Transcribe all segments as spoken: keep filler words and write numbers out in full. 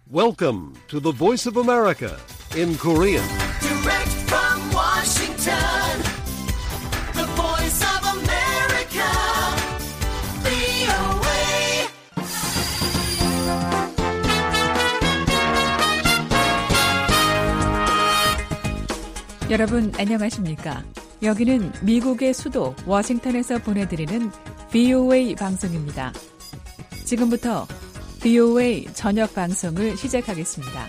Welcome to the Voice of America in Korean. Direct from Washington, the Voice of America, 브이오에이. 여러분 안녕하십니까? 여기는 미국의 수도 워싱턴에서 보내드리는 브이오에이 방송입니다. 지금부터 브이오에이 저녁 방송을 시작하겠습니다.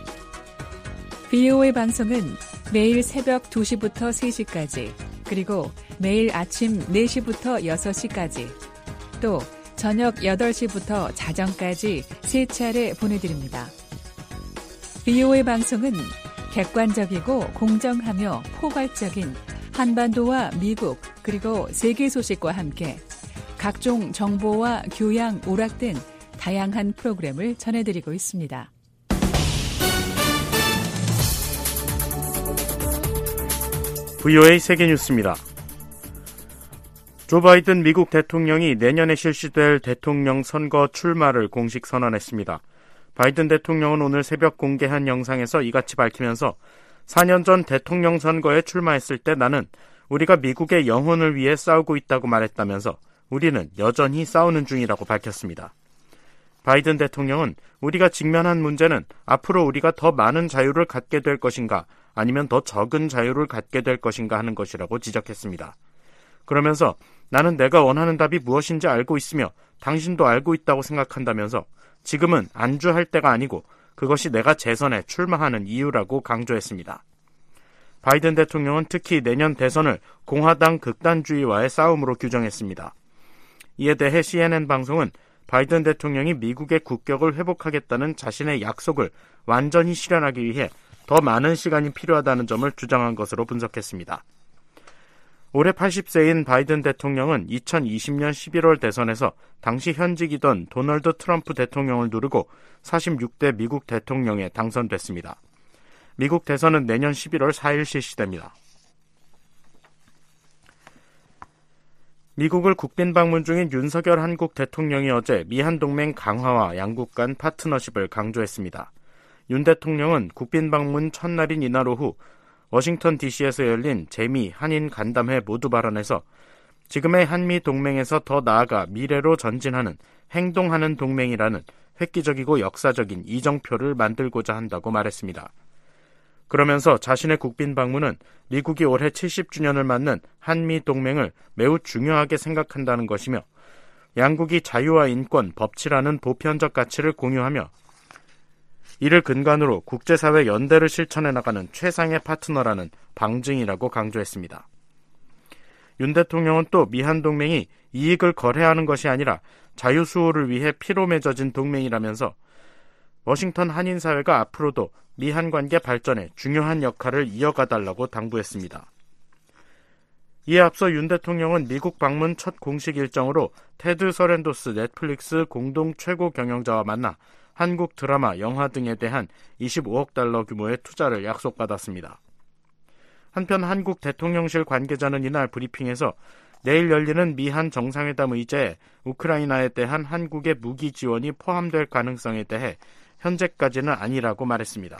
브이오에이 방송은 매일 새벽 두 시부터 세 시까지, 그리고 매일 아침 네 시부터 여섯 시까지, 또 저녁 여덟 시부터 자정까지 세 차례 보내드립니다. 브이오에이 방송은 객관적이고 공정하며 포괄적인 한반도와 미국 그리고 세계 소식과 함께 각종 정보와 교양, 오락 등 다양한 프로그램을 전해드리고 있습니다. 브이오에이 세계뉴스입니다. 조 바이든 미국 대통령이 내년에 실시될 대통령 선거 출마를 공식 선언했습니다. 바이든 대통령은 오늘 새벽 공개한 영상에서 이같이 밝히면서 사 년 전 대통령 선거에 출마했을 때 나는 우리가 미국의 영혼을 위해 싸우고 있다고 말했다면서 우리는 여전히 싸우는 중이라고 밝혔습니다. 바이든 대통령은 우리가 직면한 문제는 앞으로 우리가 더 많은 자유를 갖게 될 것인가 아니면 더 적은 자유를 갖게 될 것인가 하는 것이라고 지적했습니다. 그러면서 나는 내가 원하는 답이 무엇인지 알고 있으며 당신도 알고 있다고 생각한다면서 지금은 안주할 때가 아니고 그것이 내가 재선에 출마하는 이유라고 강조했습니다. 바이든 대통령은 특히 내년 대선을 공화당 극단주의와의 싸움으로 규정했습니다. 이에 대해 씨엔엔 방송은 바이든 대통령이 미국의 국격을 회복하겠다는 자신의 약속을 완전히 실현하기 위해 더 많은 시간이 필요하다는 점을 주장한 것으로 분석했습니다. 올해 팔십 세인 바이든 대통령은 이천이십 년 십일월 대선에서 당시 현직이던 도널드 트럼프 대통령을 누르고 사십육 대 미국 대통령에 당선됐습니다. 미국 대선은 내년 십일월 사일 실시됩니다. 미국을 국빈 방문 중인 윤석열 한국 대통령이 어제 미한동맹 강화와 양국 간 파트너십을 강조했습니다. 윤 대통령은 국빈 방문 첫날인 이날 오후 워싱턴 디씨에서 열린 재미 한인 간담회 모두 발언에서 지금의 한미 동맹에서 더 나아가 미래로 전진하는 행동하는 동맹이라는 획기적이고 역사적인 이정표를 만들고자 한다고 말했습니다. 그러면서 자신의 국빈 방문은 미국이 올해 칠십 주년을 맞는 한미 동맹을 매우 중요하게 생각한다는 것이며 양국이 자유와 인권, 법치라는 보편적 가치를 공유하며 이를 근간으로 국제사회 연대를 실천해 나가는 최상의 파트너라는 방증이라고 강조했습니다. 윤 대통령은 또 미한동맹이 이익을 거래하는 것이 아니라 자유수호를 위해 피로 맺어진 동맹이라면서 워싱턴 한인사회가 앞으로도 미한 관계 발전에 중요한 역할을 이어가달라고 당부했습니다. 이에 앞서 윤 대통령은 미국 방문 첫 공식 일정으로 테드 서렌도스 넷플릭스 공동 최고 경영자와 만나 한국 드라마, 영화 등에 대한 이십오억 달러 규모의 투자를 약속받았습니다. 한편 한국 대통령실 관계자는 이날 브리핑에서 내일 열리는 미한 정상회담 의제에 우크라이나에 대한 한국의 무기 지원이 포함될 가능성에 대해 현재까지는 아니라고 말했습니다.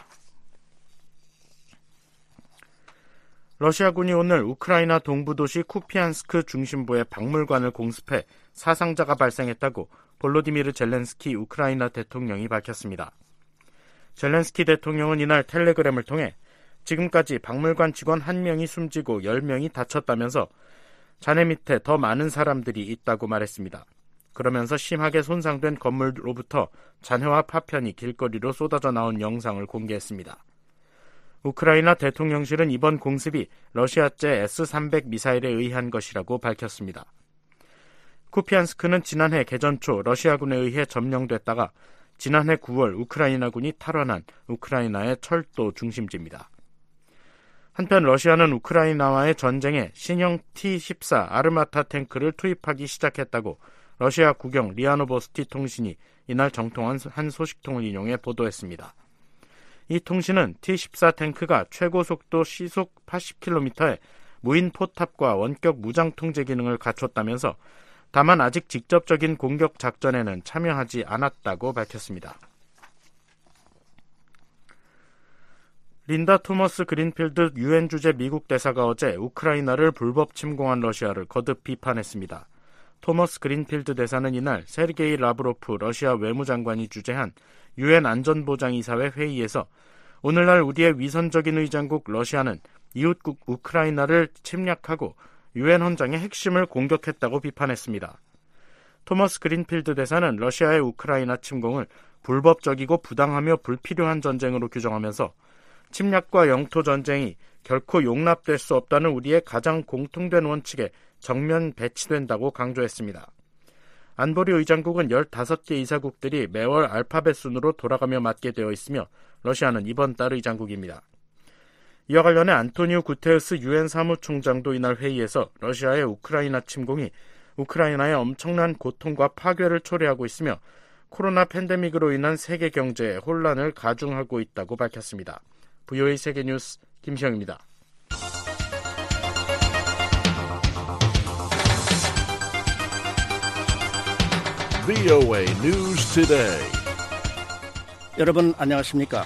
러시아군이 오늘 우크라이나 동부도시 쿠피안스크 중심부의 박물관을 공습해 사상자가 발생했다고 볼로디미르 젤렌스키 우크라이나 대통령이 밝혔습니다. 젤렌스키 대통령은 이날 텔레그램을 통해 지금까지 박물관 직원 한 명이 숨지고 열 명이 다쳤다면서 잔해 밑에 더 많은 사람들이 있다고 말했습니다. 그러면서 심하게 손상된 건물로부터 잔해와 파편이 길거리로 쏟아져 나온 영상을 공개했습니다. 우크라이나 대통령실은 이번 공습이 러시아제 에스 삼백 미사일에 의한 것이라고 밝혔습니다. 쿠피안스크는 지난해 개전 초 러시아군에 의해 점령됐다가 지난해 구월 우크라이나군이 탈환한 우크라이나의 철도 중심지입니다. 한편 러시아는 우크라이나와의 전쟁에 신형 티 십사 아르마타 탱크를 투입하기 시작했다고 러시아 국영 리아노보스티 통신이 이날 정통한 한 소식통을 인용해 보도했습니다. 이 통신은 티 십사 탱크가 최고 속도 시속 팔십 킬로미터에 무인 포탑과 원격 무장 통제 기능을 갖췄다면서 다만 아직 직접적인 공격 작전에는 참여하지 않았다고 밝혔습니다. 린다 토머스 그린필드 유엔 주재 미국 대사가 어제 우크라이나를 불법 침공한 러시아를 거듭 비판했습니다. 토머스 그린필드 대사는 이날 세르게이 라브로프 러시아 외무장관이 주재한 유엔 안전보장이사회 회의에서 오늘날 우리의 위선적인 의장국 러시아는 이웃국 우크라이나를 침략하고 유엔 헌장의 핵심을 공격했다고 비판했습니다. 토머스 그린필드 대사는 러시아의 우크라이나 침공을 불법적이고 부당하며 불필요한 전쟁으로 규정하면서 침략과 영토 전쟁이 결코 용납될 수 없다는 우리의 가장 공통된 원칙에 정면 배치된다고 강조했습니다. 안보리 의장국은 열다섯 개 이사국들이 매월 알파벳 순으로 돌아가며 맡게 되어 있으며 러시아는 이번 달 의장국입니다. 이와 관련해 안토니우 구테르스 유엔 사무총장도 이날 회의에서 러시아의 우크라이나 침공이 우크라이나의 엄청난 고통과 파괴를 초래하고 있으며 코로나 팬데믹으로 인한 세계 경제에 혼란을 가중하고 있다고 밝혔습니다. 브이오에이 세계뉴스 김시영입니다. 브이오에이 News Today. 여러분 안녕하십니까?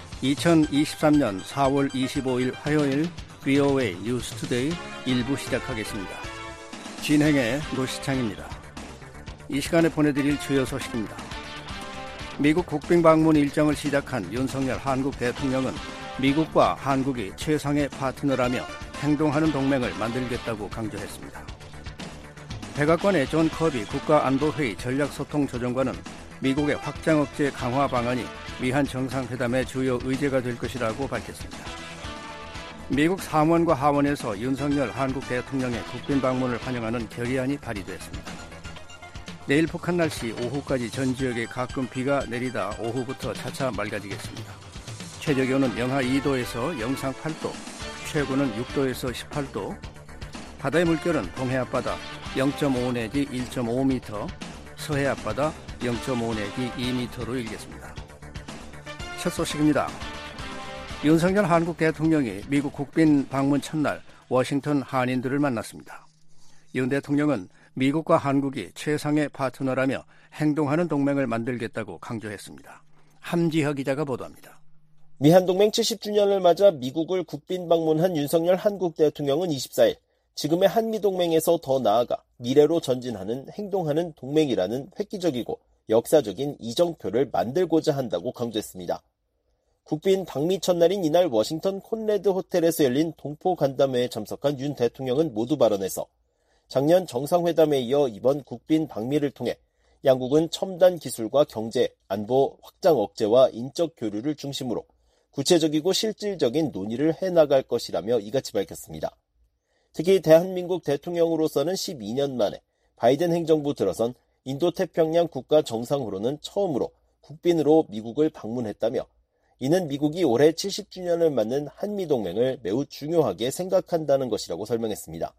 이천이십삼년 사월 이십오일 화요일 브이오에이 뉴스 투데이 일 부 시작하겠습니다. 진행의 노시창입니다. 이 시간에 보내드릴 주요 소식입니다. 미국 국빈 방문 일정을 시작한 윤석열 한국 대통령은 미국과 한국이 최상의 파트너라며 행동하는 동맹을 만들겠다고 강조했습니다. 백악관의 존 커비 국가안보회의 전략소통조정관은 미국의 확장 억제 강화 방안이 미한 정상회담의 주요 의제가 될 것이라고 밝혔습니다. 미국 상원과 하원에서 윤석열 한국 대통령의 국빈 방문을 환영하는 결의안이 발의됐습니다. 내일 북한 날씨 오후까지 전 지역에 가끔 비가 내리다 오후부터 차차 맑아지겠습니다. 최저기온은 영하 이도에서 영상 팔도, 최고는 육도에서 십팔도, 바다의 물결은 동해 앞바다 영 점 오 내지 일 점 오 미터, 서해 앞바다 영 점 오 내지 이 미터로 일겠습니다. 첫 소식입니다. 윤석열 한국 대통령이 미국 국빈 방문 첫날 워싱턴 한인들을 만났습니다. 윤 대통령은 미국과 한국이 최상의 파트너라며 행동하는 동맹을 만들겠다고 강조했습니다. 함지혁 기자가 보도합니다. 미한동맹 칠십 주년을 맞아 미국을 국빈 방문한 윤석열 한국 대통령은 이십사일 지금의 한미동맹에서 더 나아가 미래로 전진하는 행동하는 동맹이라는 획기적이고 역사적인 이정표를 만들고자 한다고 강조했습니다. 국빈 방미 첫날인 이날 워싱턴 콘레드 호텔에서 열린 동포 간담회에 참석한 윤 대통령은 모두 발언에서 작년 정상회담에 이어 이번 국빈 방미를 통해 양국은 첨단 기술과 경제, 안보, 확장 억제와 인적 교류를 중심으로 구체적이고 실질적인 논의를 해나갈 것이라며 이같이 밝혔습니다. 특히 대한민국 대통령으로서는 십이년 만에 바이든 행정부 들어선 인도태평양 국가 정상으로는 처음으로 국빈으로 미국을 방문했다며 이는 미국이 올해 칠십 주년을 맞는 한미동맹을 매우 중요하게 생각한다는 것이라고 설명했습니다.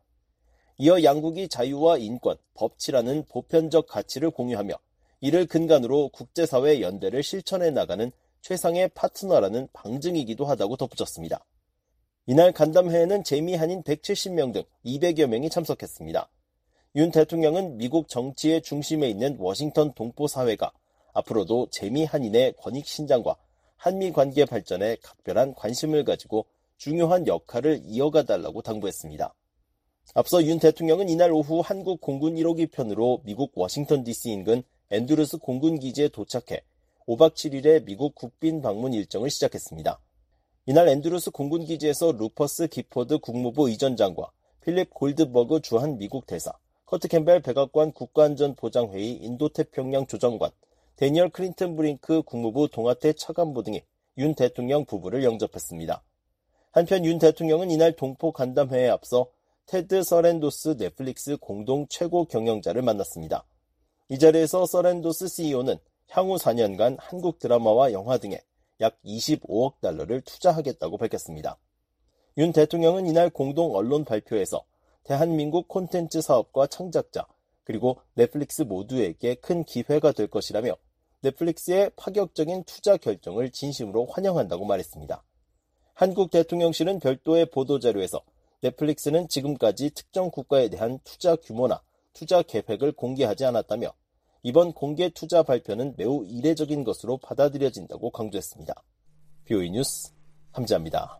이어 양국이 자유와 인권, 법치라는 보편적 가치를 공유하며 이를 근간으로 국제사회 연대를 실천해 나가는 최상의 파트너라는 방증이기도 하다고 덧붙였습니다. 이날 간담회에는 재미 한인 백칠십 명 등 이백여 명이 참석했습니다. 윤 대통령은 미국 정치의 중심에 있는 워싱턴 동포사회가 앞으로도 재미 한인의 권익 신장과 한미 관계 발전에 각별한 관심을 가지고 중요한 역할을 이어가달라고 당부했습니다. 앞서 윤 대통령은 이날 오후 한국 공군 일호기 편으로 미국 워싱턴 디씨 인근 앤드루스 공군기지에 도착해 오박 칠일의 미국 국빈 방문 일정을 시작했습니다. 이날 앤드루스 공군기지에서 루퍼스 기포드 국무부 의전장과 필립 골드버그 주한 미국 대사, 커트 캠벨 백악관 국가안전보장회의 인도태평양 조정관, 데니얼 클린턴 브링크 국무부 동아태 차관보 등이 윤 대통령 부부를 영접했습니다. 한편 윤 대통령은 이날 동포 간담회에 앞서 테드 서렌도스 넷플릭스 공동 최고 경영자를 만났습니다. 이 자리에서 서렌도스 씨이오는 향후 사 년간 한국 드라마와 영화 등에 약 이십오억 달러를 투자하겠다고 밝혔습니다. 윤 대통령은 이날 공동 언론 발표에서 대한민국 콘텐츠 사업과 창작자 그리고 넷플릭스 모두에게 큰 기회가 될 것이라며 넷플릭스의 파격적인 투자 결정을 진심으로 환영한다고 말했습니다. 한국 대통령실은 별도의 보도자료에서 넷플릭스는 지금까지 특정 국가에 대한 투자 규모나 투자 계획을 공개하지 않았다며 이번 공개 투자 발표는 매우 이례적인 것으로 받아들여진다고 강조했습니다. 브이오에이 뉴스 함재합니다.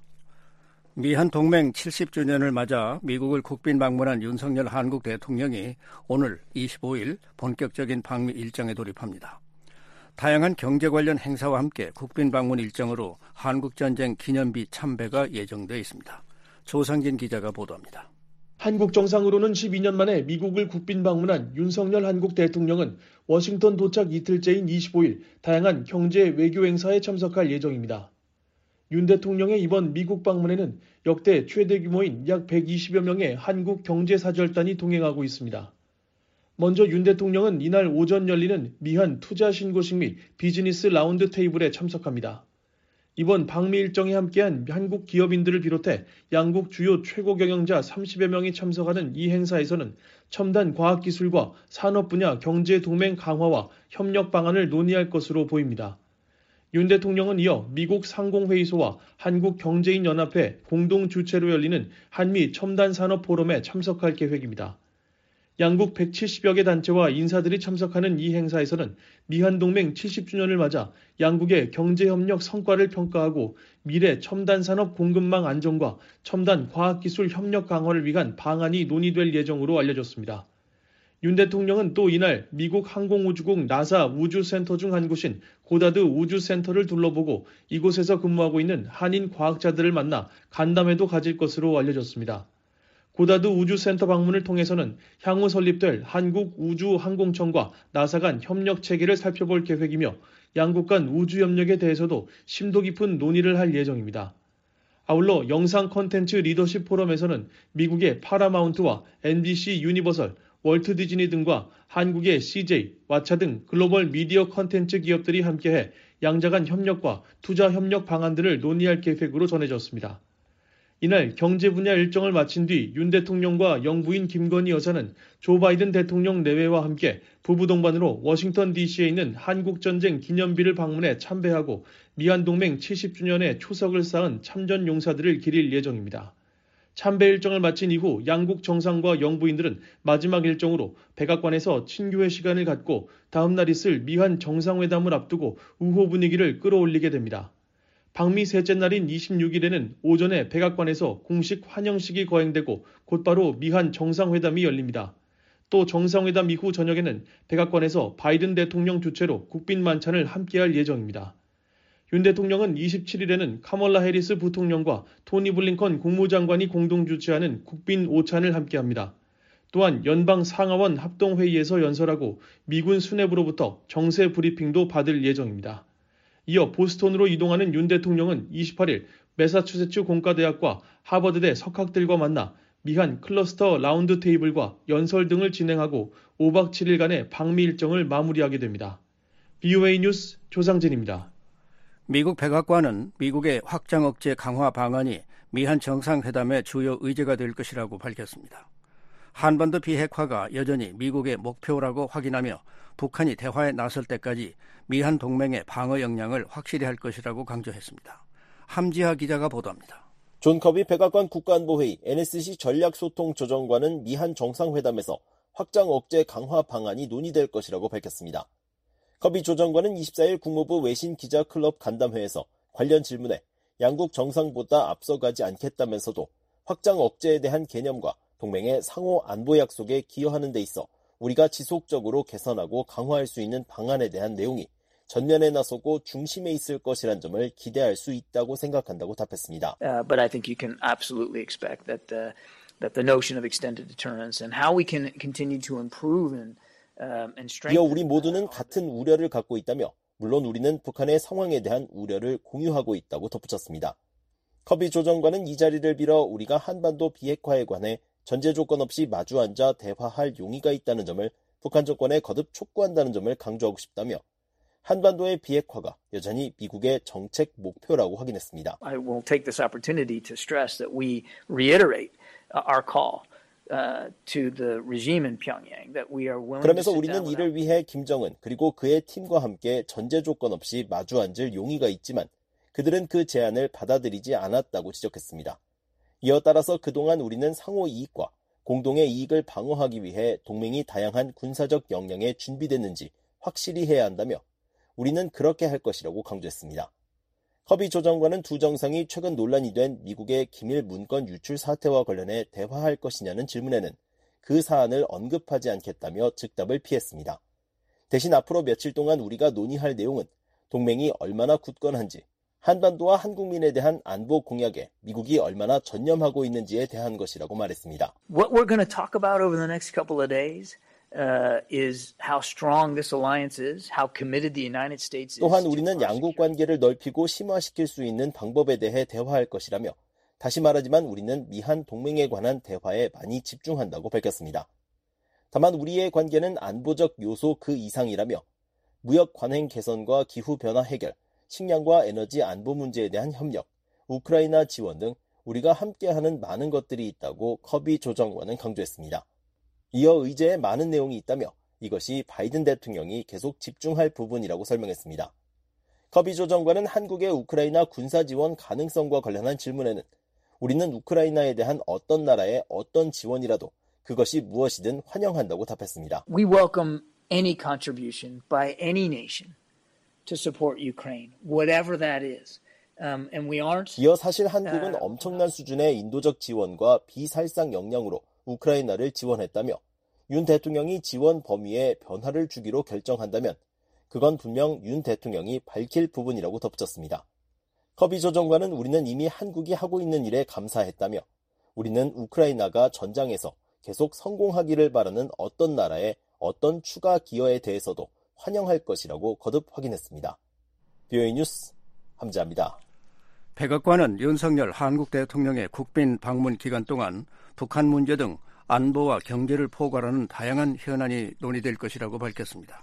미한 동맹 칠십 주년을 맞아 미국을 국빈 방문한 윤석열 한국 대통령이 오늘 이십오 일 본격적인 방미 일정에 돌입합니다. 다양한 경제 관련 행사와 함께 국빈 방문 일정으로 한국전쟁 기념비 참배가 예정되어 있습니다. 조상진 기자가 보도합니다. 한국 정상으로는 십이 년 만에 미국을 국빈 방문한 윤석열 한국 대통령은 워싱턴 도착 이틀째인 이십오 일 다양한 경제 외교 행사에 참석할 예정입니다. 윤 대통령의 이번 미국 방문에는 역대 최대 규모인 약 백이십여 명의 한국 경제사절단이 동행하고 있습니다. 먼저 윤 대통령은 이날 오전 열리는 미한 투자 신고식 및 비즈니스 라운드 테이블에 참석합니다. 이번 방미 일정에 함께한 한국 기업인들을 비롯해 양국 주요 최고 경영자 삼십여 명이 참석하는 이 행사에서는 첨단 과학기술과 산업 분야 경제 동맹 강화와 협력 방안을 논의할 것으로 보입니다. 윤 대통령은 이어 미국 상공회의소와 한국경제인연합회 공동 주최로 열리는 한미 첨단 산업 포럼에 참석할 계획입니다. 양국 백칠십여 개 단체와 인사들이 참석하는 이 행사에서는 미한 동맹 칠십 주년을 맞아 양국의 경제협력 성과를 평가하고 미래 첨단 산업 공급망 안정과 첨단 과학기술 협력 강화를 위한 방안이 논의될 예정으로 알려졌습니다. 윤 대통령은 또 이날 미국 항공우주국 나사 우주센터 중 한 곳인 고다드 우주센터를 둘러보고 이곳에서 근무하고 있는 한인 과학자들을 만나 간담회도 가질 것으로 알려졌습니다. 고다드 우주센터 방문을 통해서는 향후 설립될 한국우주항공청과 나사 간 협력 체계를 살펴볼 계획이며 양국 간 우주협력에 대해서도 심도 깊은 논의를 할 예정입니다. 아울러 영상 콘텐츠 리더십 포럼에서는 미국의 파라마운트와 엔비씨 유니버설, 월트 디즈니 등과 한국의 씨제이, 왓챠 등 글로벌 미디어 콘텐츠 기업들이 함께해 양자 간 협력과 투자 협력 방안들을 논의할 계획으로 전해졌습니다. 이날 경제 분야 일정을 마친 뒤 윤 대통령과 영부인 김건희 여사는 조 바이든 대통령 내외와 함께 부부 동반으로 워싱턴 디씨에 있는 한국전쟁 기념비를 방문해 참배하고 미한동맹 칠십 주년에 초석을 쌓은 참전 용사들을 기릴 예정입니다. 참배 일정을 마친 이후 양국 정상과 영부인들은 마지막 일정으로 백악관에서 친교회 시간을 갖고 다음 날 있을 미한 정상회담을 앞두고 우호 분위기를 끌어올리게 됩니다. 방미 셋째 날인 이십육 일에는 오전에 백악관에서 공식 환영식이 거행되고 곧바로 미한 정상회담이 열립니다. 또 정상회담 이후 저녁에는 백악관에서 바이든 대통령 주최로 국빈 만찬을 함께할 예정입니다. 윤 대통령은 이십칠 일에는 카멀라 해리스 부통령과 토니 블링컨 국무장관이 공동 주최하는 국빈 오찬을 함께합니다. 또한 연방 상하원 합동회의에서 연설하고 미군 수뇌부로부터 정세 브리핑도 받을 예정입니다. 이어 보스턴으로 이동하는 윤 대통령은 이십팔 일 매사추세츠 공과대학과 하버드대 석학들과 만나 미한 클러스터 라운드 테이블과 연설 등을 진행하고 오박 칠 일간의 방미 일정을 마무리하게 됩니다. 비오에이 뉴스 조상진입니다. 미국 백악관은 미국의 확장 억제 강화 방안이 미한 정상회담의 주요 의제가 될 것이라고 밝혔습니다. 한반도 비핵화가 여전히 미국의 목표라고 확인하며 북한이 대화에 나설 때까지 미한 동맹의 방어 역량을 확실히 할 것이라고 강조했습니다. 함지하 기자가 보도합니다. 존 커비 백악관 국가안보회의 엔에스씨 전략소통조정관은 미한 정상회담에서 확장 억제 강화 방안이 논의될 것이라고 밝혔습니다. 커비 조정관은 이십사 일 국무부 외신 기자 클럽 간담회에서 관련 질문에 양국 정상보다 앞서가지 않겠다면서도 확장 억제에 대한 개념과 동맹의 상호 안보 약속에 기여하는 데 있어 우리가 지속적으로 개선하고 강화할 수 있는 방안에 대한 내용이 전면에 나서고 중심에 있을 것이란 점을 기대할 수 있다고 생각한다고 답했습니다. Uh, but I think you can absolutely expect that the, that the notion of extended deterrence and how we can continue to improve and 이어 우리 모두는 같은 우려를 갖고 있다며 물론 우리는 북한의 상황에 대한 우려를 공유하고 있다고 덧붙였습니다. 커비 조정관은 이 자리를 빌어 우리가 한반도 비핵화에 관해 전제 조건 없이 마주 앉아 대화할 용의가 있다는 점을 북한 정권에 거듭 촉구한다는 점을 강조하고 싶다며 한반도의 비핵화가 여전히 미국의 정책 목표라고 확인했습니다. I will take this opportunity to stress that we reiterate our call. Uh, to the regime in Pyongyang that we are willing 그러면서 to sit 우리는 down 이를 위해 김정은 그리고 그의 팀과 함께 전제 조건 없이 마주 앉을 용의가 있지만 그들은 그 제안을 받아들이지 않았다고 지적했습니다. 이어 따라서 그동안 우리는 상호 이익과 공동의 이익을 방어하기 위해 동맹이 다양한 군사적 역량에 준비됐는지 확실히 해야 한다며 우리는 그렇게 할 것이라고 강조했습니다. 커비 조정관은 두 정상이 최근 논란이 된 미국의 기밀 문건 유출 사태와 관련해 대화할 것이냐는 질문에는 그 사안을 언급하지 않겠다며 즉답을 피했습니다. 대신 앞으로 며칠 동안 우리가 논의할 내용은 동맹이 얼마나 굳건한지, 한반도와 한국민에 대한 안보 공약에 미국이 얼마나 전념하고 있는지에 대한 것이라고 말했습니다. What we're going to talk about over the next couple of days uh, is how strong this alliance is, how committed the United States is. 또한 우리는 양국 관계를 넓히고 심화시킬 수 있는 방법에 대해 대화할 것이라며 다시 말하지만 우리는 미한 동맹에 관한 대화에 많이 집중한다고 밝혔습니다. 다만 우리의 관계는 안보적 요소 그 이상이라며 무역 관행 개선과 기후변화 해결, 식량과 에너지 안보 문제에 대한 협력, 우크라이나 지원 등 우리가 함께하는 많은 것들이 있다고 커비 조정관은 강조했습니다. 이어 의제에 많은 내용이 있다며 이것이 바이든 대통령이 계속 집중할 부분이라고 설명했습니다. 커비 조정관은 한국의 우크라이나 군사 지원 가능성과 관련한 질문에는 우리는 우크라이나에 대한 어떤 나라의 어떤 지원이라도 그것이 무엇이든 환영한다고 답했습니다. We welcome any contribution by any nation to support Ukraine, whatever that is. Um, and we aren't. 이어 사실 한국은 엄청난 수준의 인도적 지원과 비살상 역량으로 우크라이나를 지원했다며 윤 대통령이 지원 범위에 변화를 주기로 결정한다면 그건 분명 윤 대통령이 밝힐 부분이라고 덧붙였습니다. 커비 조정관은 우리는 이미 한국이 하고 있는 일에 감사했다며 우리는 우크라이나가 전장에서 계속 성공하기를 바라는 어떤 나라의 어떤 추가 기여에 대해서도 환영할 것이라고 거듭 확인했습니다. 비오에이 뉴스 함지아입니다. 백악관은 윤석열 한국 대통령의 국빈 방문 기간 동안 북한 문제 등 안보와 경제를 포괄하는 다양한 현안이 논의될 것이라고 밝혔습니다.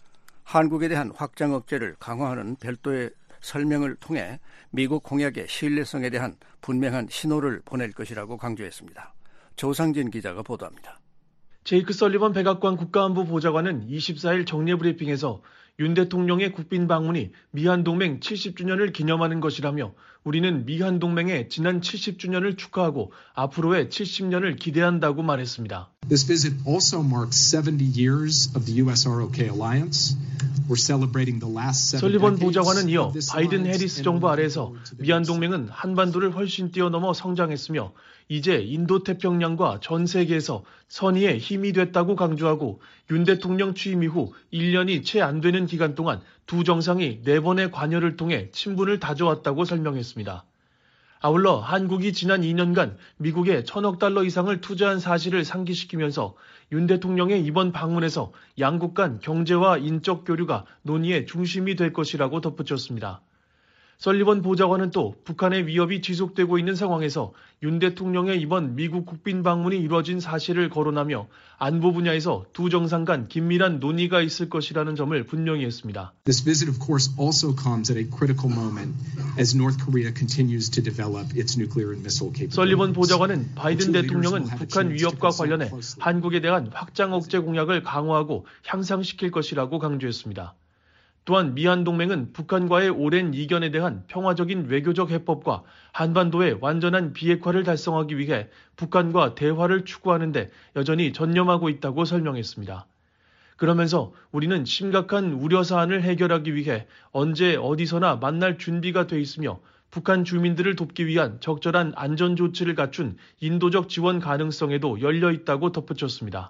한국에 대한 확장 억제를 강화하는 별도의 설명을 통해 미국 공약의 신뢰성에 대한 분명한 신호를 보낼 것이라고 강조했습니다. 조상진 기자가 보도합니다. 제이크 설리번 백악관 국가안보 보좌관은 이십사일 정례 브리핑에서 윤 대통령의 국빈 방문이 미한 동맹 칠십 주년을 기념하는 것이라며 우리는 미한 동맹의 지난 칠십 주년을 축하하고 앞으로의 칠십 년을 기대한다고 말했습니다. This visit also marks seventy years of the 유에스아르오케이 alliance. We're celebrating the last seven 설리번 decades 보좌관은 이어 of this 바이든 alliance 해리스 and 정부 we look 아래에서 forward to the 미한 next 동맹은 한반도를 훨씬 뛰어넘어 성장했으며 이제 인도태평양과 전 세계에서 선의의 힘이 됐다고 강조하고 윤 대통령 취임 이후 일 년이 채 안 되는 기간 동안 두 정상이 네 번의 관여를 통해 친분을 다져왔다고 설명했습니다. 아울러 한국이 지난 이 년간 미국에 천억 달러 이상을 투자한 사실을 상기시키면서 윤 대통령의 이번 방문에서 양국 간 경제와 인적 교류가 논의의 중심이 될 것이라고 덧붙였습니다. 설리번 보좌관은 또 북한의 위협이 지속되고 있는 상황에서 윤 대통령의 이번 미국 국빈 방문이 이루어진 사실을 거론하며 안보 분야에서 두 정상 간 긴밀한 논의가 있을 것이라는 점을 분명히 했습니다. This visit, of course, also comes at a critical moment as North Korea continues to develop its nuclear and missile capabilities. 설리번 보좌관은 바이든 대통령은 북한 위협과 관련해 한국에 대한 확장 억제 공약을 강화하고 향상시킬 것이라고 강조했습니다. 또한 미한 동맹은 북한과의 오랜 이견에 대한 평화적인 외교적 해법과 한반도의 완전한 비핵화를 달성하기 위해 북한과 대화를 추구하는 데 여전히 전념하고 있다고 설명했습니다. 그러면서 우리는 심각한 우려 사안을 해결하기 위해 언제 어디서나 만날 준비가 돼 있으며 북한 주민들을 돕기 위한 적절한 안전 조치를 갖춘 인도적 지원 가능성에도 열려 있다고 덧붙였습니다.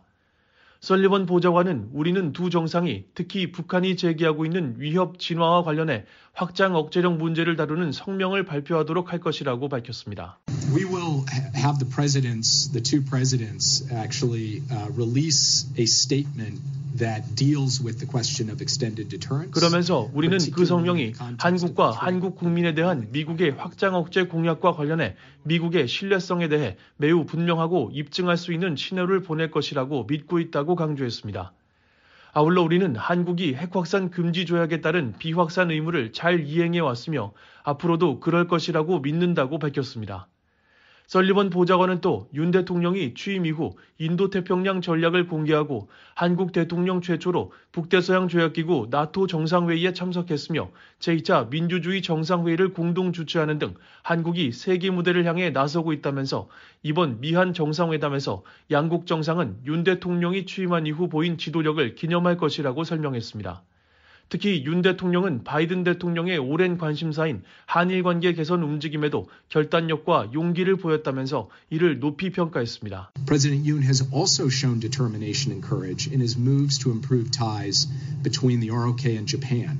설리번 보좌관은 우리는 두 정상이 특히 북한이 제기하고 있는 위협 진화와 관련해 확장 억제력 문제를 다루는 성명을 발표하도록 할 것이라고 밝혔습니다. We will have the presidents, the two presidents, actually uh, release a statement that deals with the question of extended deterrence. 그러면서 우리는 그 성명이 한국과 한국 국민에 대한 미국의 확장 억제 공약과 관련해 미국의 신뢰성에 대해 매우 분명하고 입증할 수 있는 신호를 보낼 것이라고 믿고 있다고 강조했습니다. 아울러 우리는 한국이 핵확산 금지 조약에 따른 비확산 의무를 잘 이행해 왔으며 앞으로도 그럴 것이라고 믿는다고 밝혔습니다. 설리번 보좌관은 또 윤 대통령이 취임 이후 인도태평양 전략을 공개하고 한국 대통령 최초로 북대서양 조약기구 나토 정상회의에 참석했으며 제이 차 민주주의 정상회의를 공동 주최하는 등 한국이 세계 무대를 향해 나서고 있다면서 이번 미한 정상회담에서 양국 정상은 윤 대통령이 취임한 이후 보인 지도력을 기념할 것이라고 설명했습니다. 특히 윤 대통령은 바이든 대통령의 오랜 관심사인 한일 관계 개선 움직임에도 결단력과 용기를 보였다면서 이를 높이 평가했습니다. President Yoon has also shown determination and courage in his moves to improve ties between the R O K and Japan.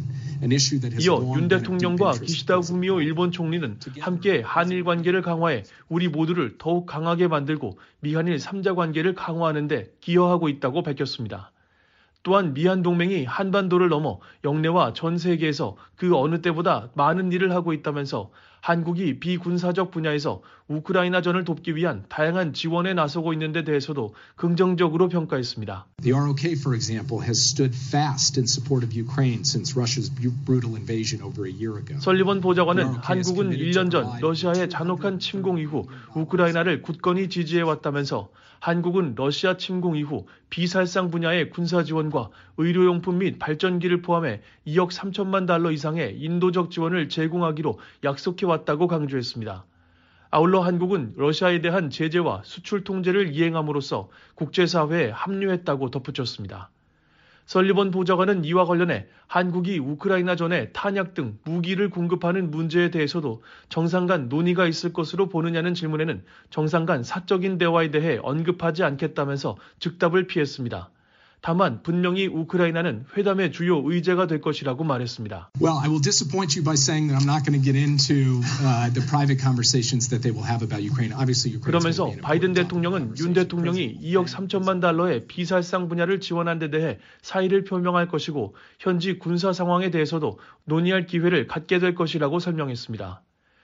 이어 윤 대통령과 기시다 후미오 일본 총리는 함께 한일 관계를 강화해 우리 모두를 더욱 강하게 만들고 미한일 삼자 관계를 강화하는 데 기여하고 있다고 밝혔습니다. 또한 미한 동맹이 한반도를 넘어 영내와 전 세계에서 그 어느 때보다 많은 일을 하고 있다면서 한국이 비군사적 분야에서 우크라이나전을 돕기 위한 다양한 지원에 나서고 있는 데 대해서도 긍정적으로 평가했습니다. The R O K, for example, has stood fast in support of Ukraine since Russia's brutal invasion over a year ago. 설리번 보좌관은 한국은 일 년 전 러시아의 잔혹한 침공 이후 우크라이나를 굳건히 지지해왔다면서 한국은 러시아 침공 이후 비살상 분야의 군사 지원과 의료용품 및 발전기를 포함해 이억 삼천만 달러 이상의 인도적 지원을 제공하기로 약속해왔다고 강조했습니다. 아울러 한국은 러시아에 대한 제재와 수출 통제를 이행함으로써 국제사회에 합류했다고 덧붙였습니다. 설리번 보좌관은 이와 관련해 한국이 우크라이나전에 탄약 등 무기를 공급하는 문제에 대해서도 정상 간 논의가 있을 것으로 보느냐는 질문에는 정상 간 사적인 대화에 대해 언급하지 않겠다면서 즉답을 피했습니다. 다만 분명히 우크라이나는 회담의 주요 의제가 될 것이라고 말했습니다. Well, I will disappoint you by saying that I'm not going to get into uh, the private conversations that they will have about Ukraine. Obviously, Ukraine. 그러면서 바이든 대통령은 윤 대통령이 이억 삼천만 달러의 비살상 분야를 지원한 데 대해 사의를 표명할 것이고 현지 군사 상황에 대해서도 논의할 기회를 갖게 될 것이라고 설명했습니다.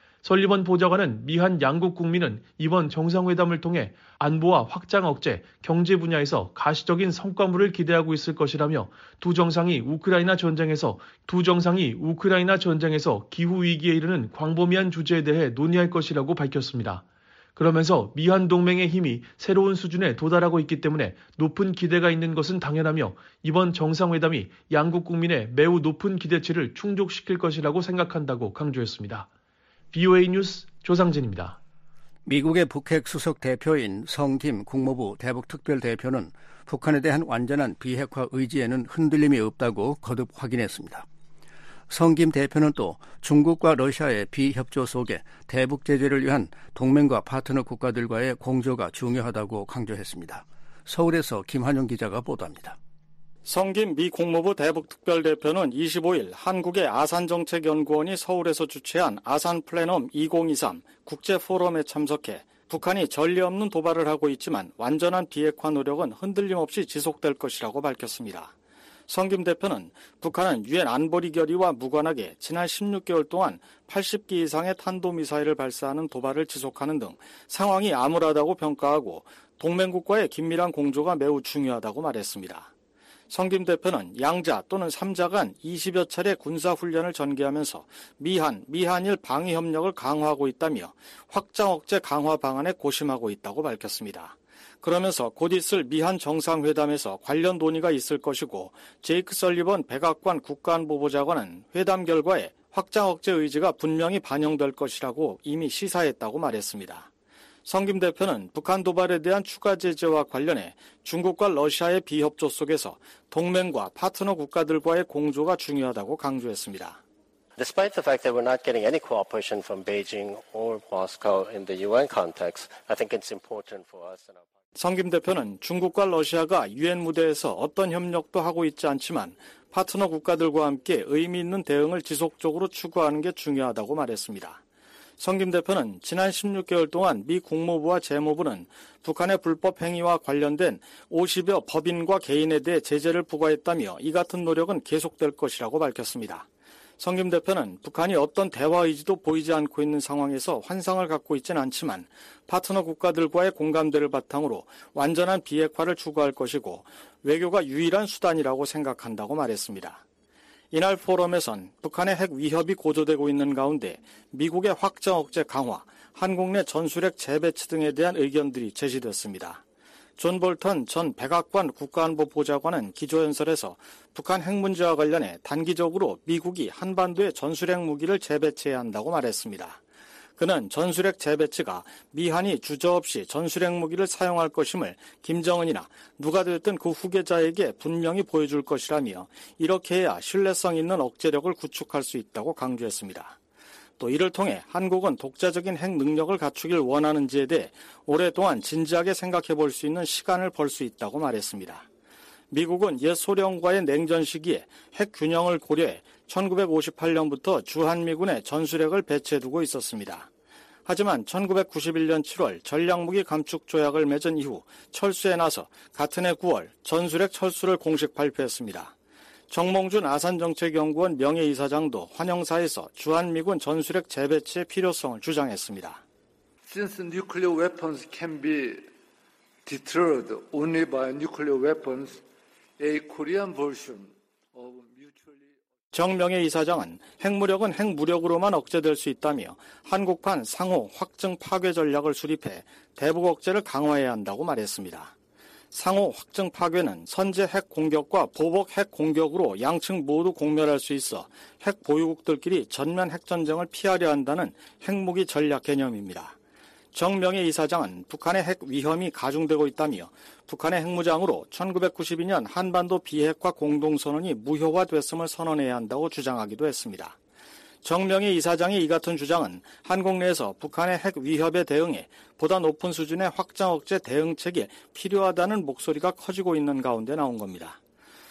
설리번 보좌관은 미한 양국 국민은 이번 정상회담을 통해 안보와 확장 억제, 경제 분야에서 가시적인 성과물을 기대하고 있을 것이라며 두 정상이 우크라이나 전쟁에서 두 정상이 우크라이나 전쟁에서 기후 위기에 이르는 광범위한 주제에 대해 논의할 것이라고 밝혔습니다. 그러면서 미한 동맹의 힘이 새로운 수준에 도달하고 있기 때문에 높은 기대가 있는 것은 당연하며 이번 정상회담이 양국 국민의 매우 높은 기대치를 충족시킬 것이라고 생각한다고 강조했습니다. 비오에이 뉴스 조상진입니다. 미국의 북핵 수석 대표인 성김 국무부 대북특별대표는 북한에 대한 완전한 비핵화 의지에는 흔들림이 없다고 거듭 확인했습니다. 성김 대표는 또 중국과 러시아의 비협조 속에 대북 제재를 위한 동맹과 파트너 국가들과의 공조가 중요하다고 강조했습니다. 서울에서 김한용 기자가 보도합니다. 성김 미 국무부 대북특별대표는 이십오일 한국의 아산정책연구원이 서울에서 주최한 아산 플래넘 이천이십삼 국제포럼에 참석해 북한이 전례 없는 도발을 하고 있지만 완전한 비핵화 노력은 흔들림 없이 지속될 것이라고 밝혔습니다. 성김 대표는 북한은 유엔 안보리 결의와 무관하게 지난 십육 개월 동안 팔십 기 이상의 탄도미사일을 발사하는 도발을 지속하는 등 상황이 암울하다고 평가하고 동맹국과의 긴밀한 공조가 매우 중요하다고 말했습니다. 성김 대표는 양자 또는 삼자 간 이십여 차례 군사훈련을 전개하면서 미한, 미한일 방위협력을 강화하고 있다며 확장 억제 강화 방안에 고심하고 있다고 밝혔습니다. 그러면서 곧 있을 미한 정상회담에서 관련 논의가 있을 것이고 제이크 설리번 백악관 국가안보보좌관은 회담 결과에 확장 억제 의지가 분명히 반영될 것이라고 이미 시사했다고 말했습니다. 성김 대표는 북한 도발에 대한 추가 제재와 관련해 중국과 러시아의 비협조 속에서 동맹과 파트너 국가들과의 공조가 중요하다고 강조했습니다. Despite the fact that we're not getting any cooperation from Beijing or Moscow in the 유엔 context, I think it's important for us. 성김 대표는 중국과 러시아가 유엔 무대에서 어떤 협력도 하고 있지 않지만 파트너 국가들과 함께 의미 있는 대응을 지속적으로 추구하는 게 중요하다고 말했습니다. 성김 대표는 지난 십육 개월 동안 미 국무부와 재무부는 북한의 불법 행위와 관련된 오십여 법인과 개인에 대해 제재를 부과했다며 이 같은 노력은 계속될 것이라고 밝혔습니다. 성김 대표는 북한이 어떤 대화 의지도 보이지 않고 있는 상황에서 환상을 갖고 있지는 않지만 파트너 국가들과의 공감대를 바탕으로 완전한 비핵화를 추구할 것이고 외교가 유일한 수단이라고 생각한다고 말했습니다. 이날 포럼에선 북한의 핵 위협이 고조되고 있는 가운데 미국의 확장 억제 강화, 한국 내 전술핵 재배치 등에 대한 의견들이 제시됐습니다. 존 볼턴 전 백악관 국가안보보좌관은 기조연설에서 북한 핵 문제와 관련해 단기적으로 미국이 한반도에 전술핵 무기를 재배치해야 한다고 말했습니다. 그는 전술핵 재배치가 미한이 주저없이 전술핵 무기를 사용할 것임을 김정은이나 누가 됐든 그 후계자에게 분명히 보여줄 것이라며 이렇게 해야 신뢰성 있는 억제력을 구축할 수 있다고 강조했습니다. 또 이를 통해 한국은 독자적인 핵 능력을 갖추길 원하는지에 대해 오랫동안 진지하게 생각해 볼 수 있는 시간을 벌 수 있다고 말했습니다. 미국은 옛 소련과의 냉전 시기에 핵 균형을 고려해 천구백오십팔 년부터 주한미군에 전술핵을 배치해두고 있었습니다. 하지만 천구백구십일 년 칠월 전략무기 감축 조약을 맺은 이후 철수에 나서 같은 해 구월 전술핵 철수를 공식 발표했습니다. 정몽준 아산정책연구원 명예이사장도 환영사에서 주한미군 전술핵 재배치의 필요성을 주장했습니다. Since nuclear weapons can be deterred only by nuclear weapons, a Korean version of mutually 정명예 이사장은 핵무력은 핵무력으로만 억제될 수 있다며 한국판 상호 확증 파괴 전략을 수립해 대북 억제를 강화해야 한다고 말했습니다. 상호 확증 파괴는 선제 핵 공격과 보복 핵 공격으로 양측 모두 공멸할 수 있어 핵 보유국들끼리 전면 핵전쟁을 피하려 한다는 핵무기 전략 개념입니다. 정명예 이사장은 북한의 핵 위험이 가중되고 있다며 북한의 핵무장으로 천구백구십이 년 한반도 비핵화 공동선언이 무효화됐음을 선언해야 한다고 주장하기도 했습니다. 정명예 이사장의 이 같은 주장은 한국 내에서 북한의 핵 위협에 대응해 보다 높은 수준의 확장 억제 대응책이 필요하다는 목소리가 커지고 있는 가운데 나온 겁니다.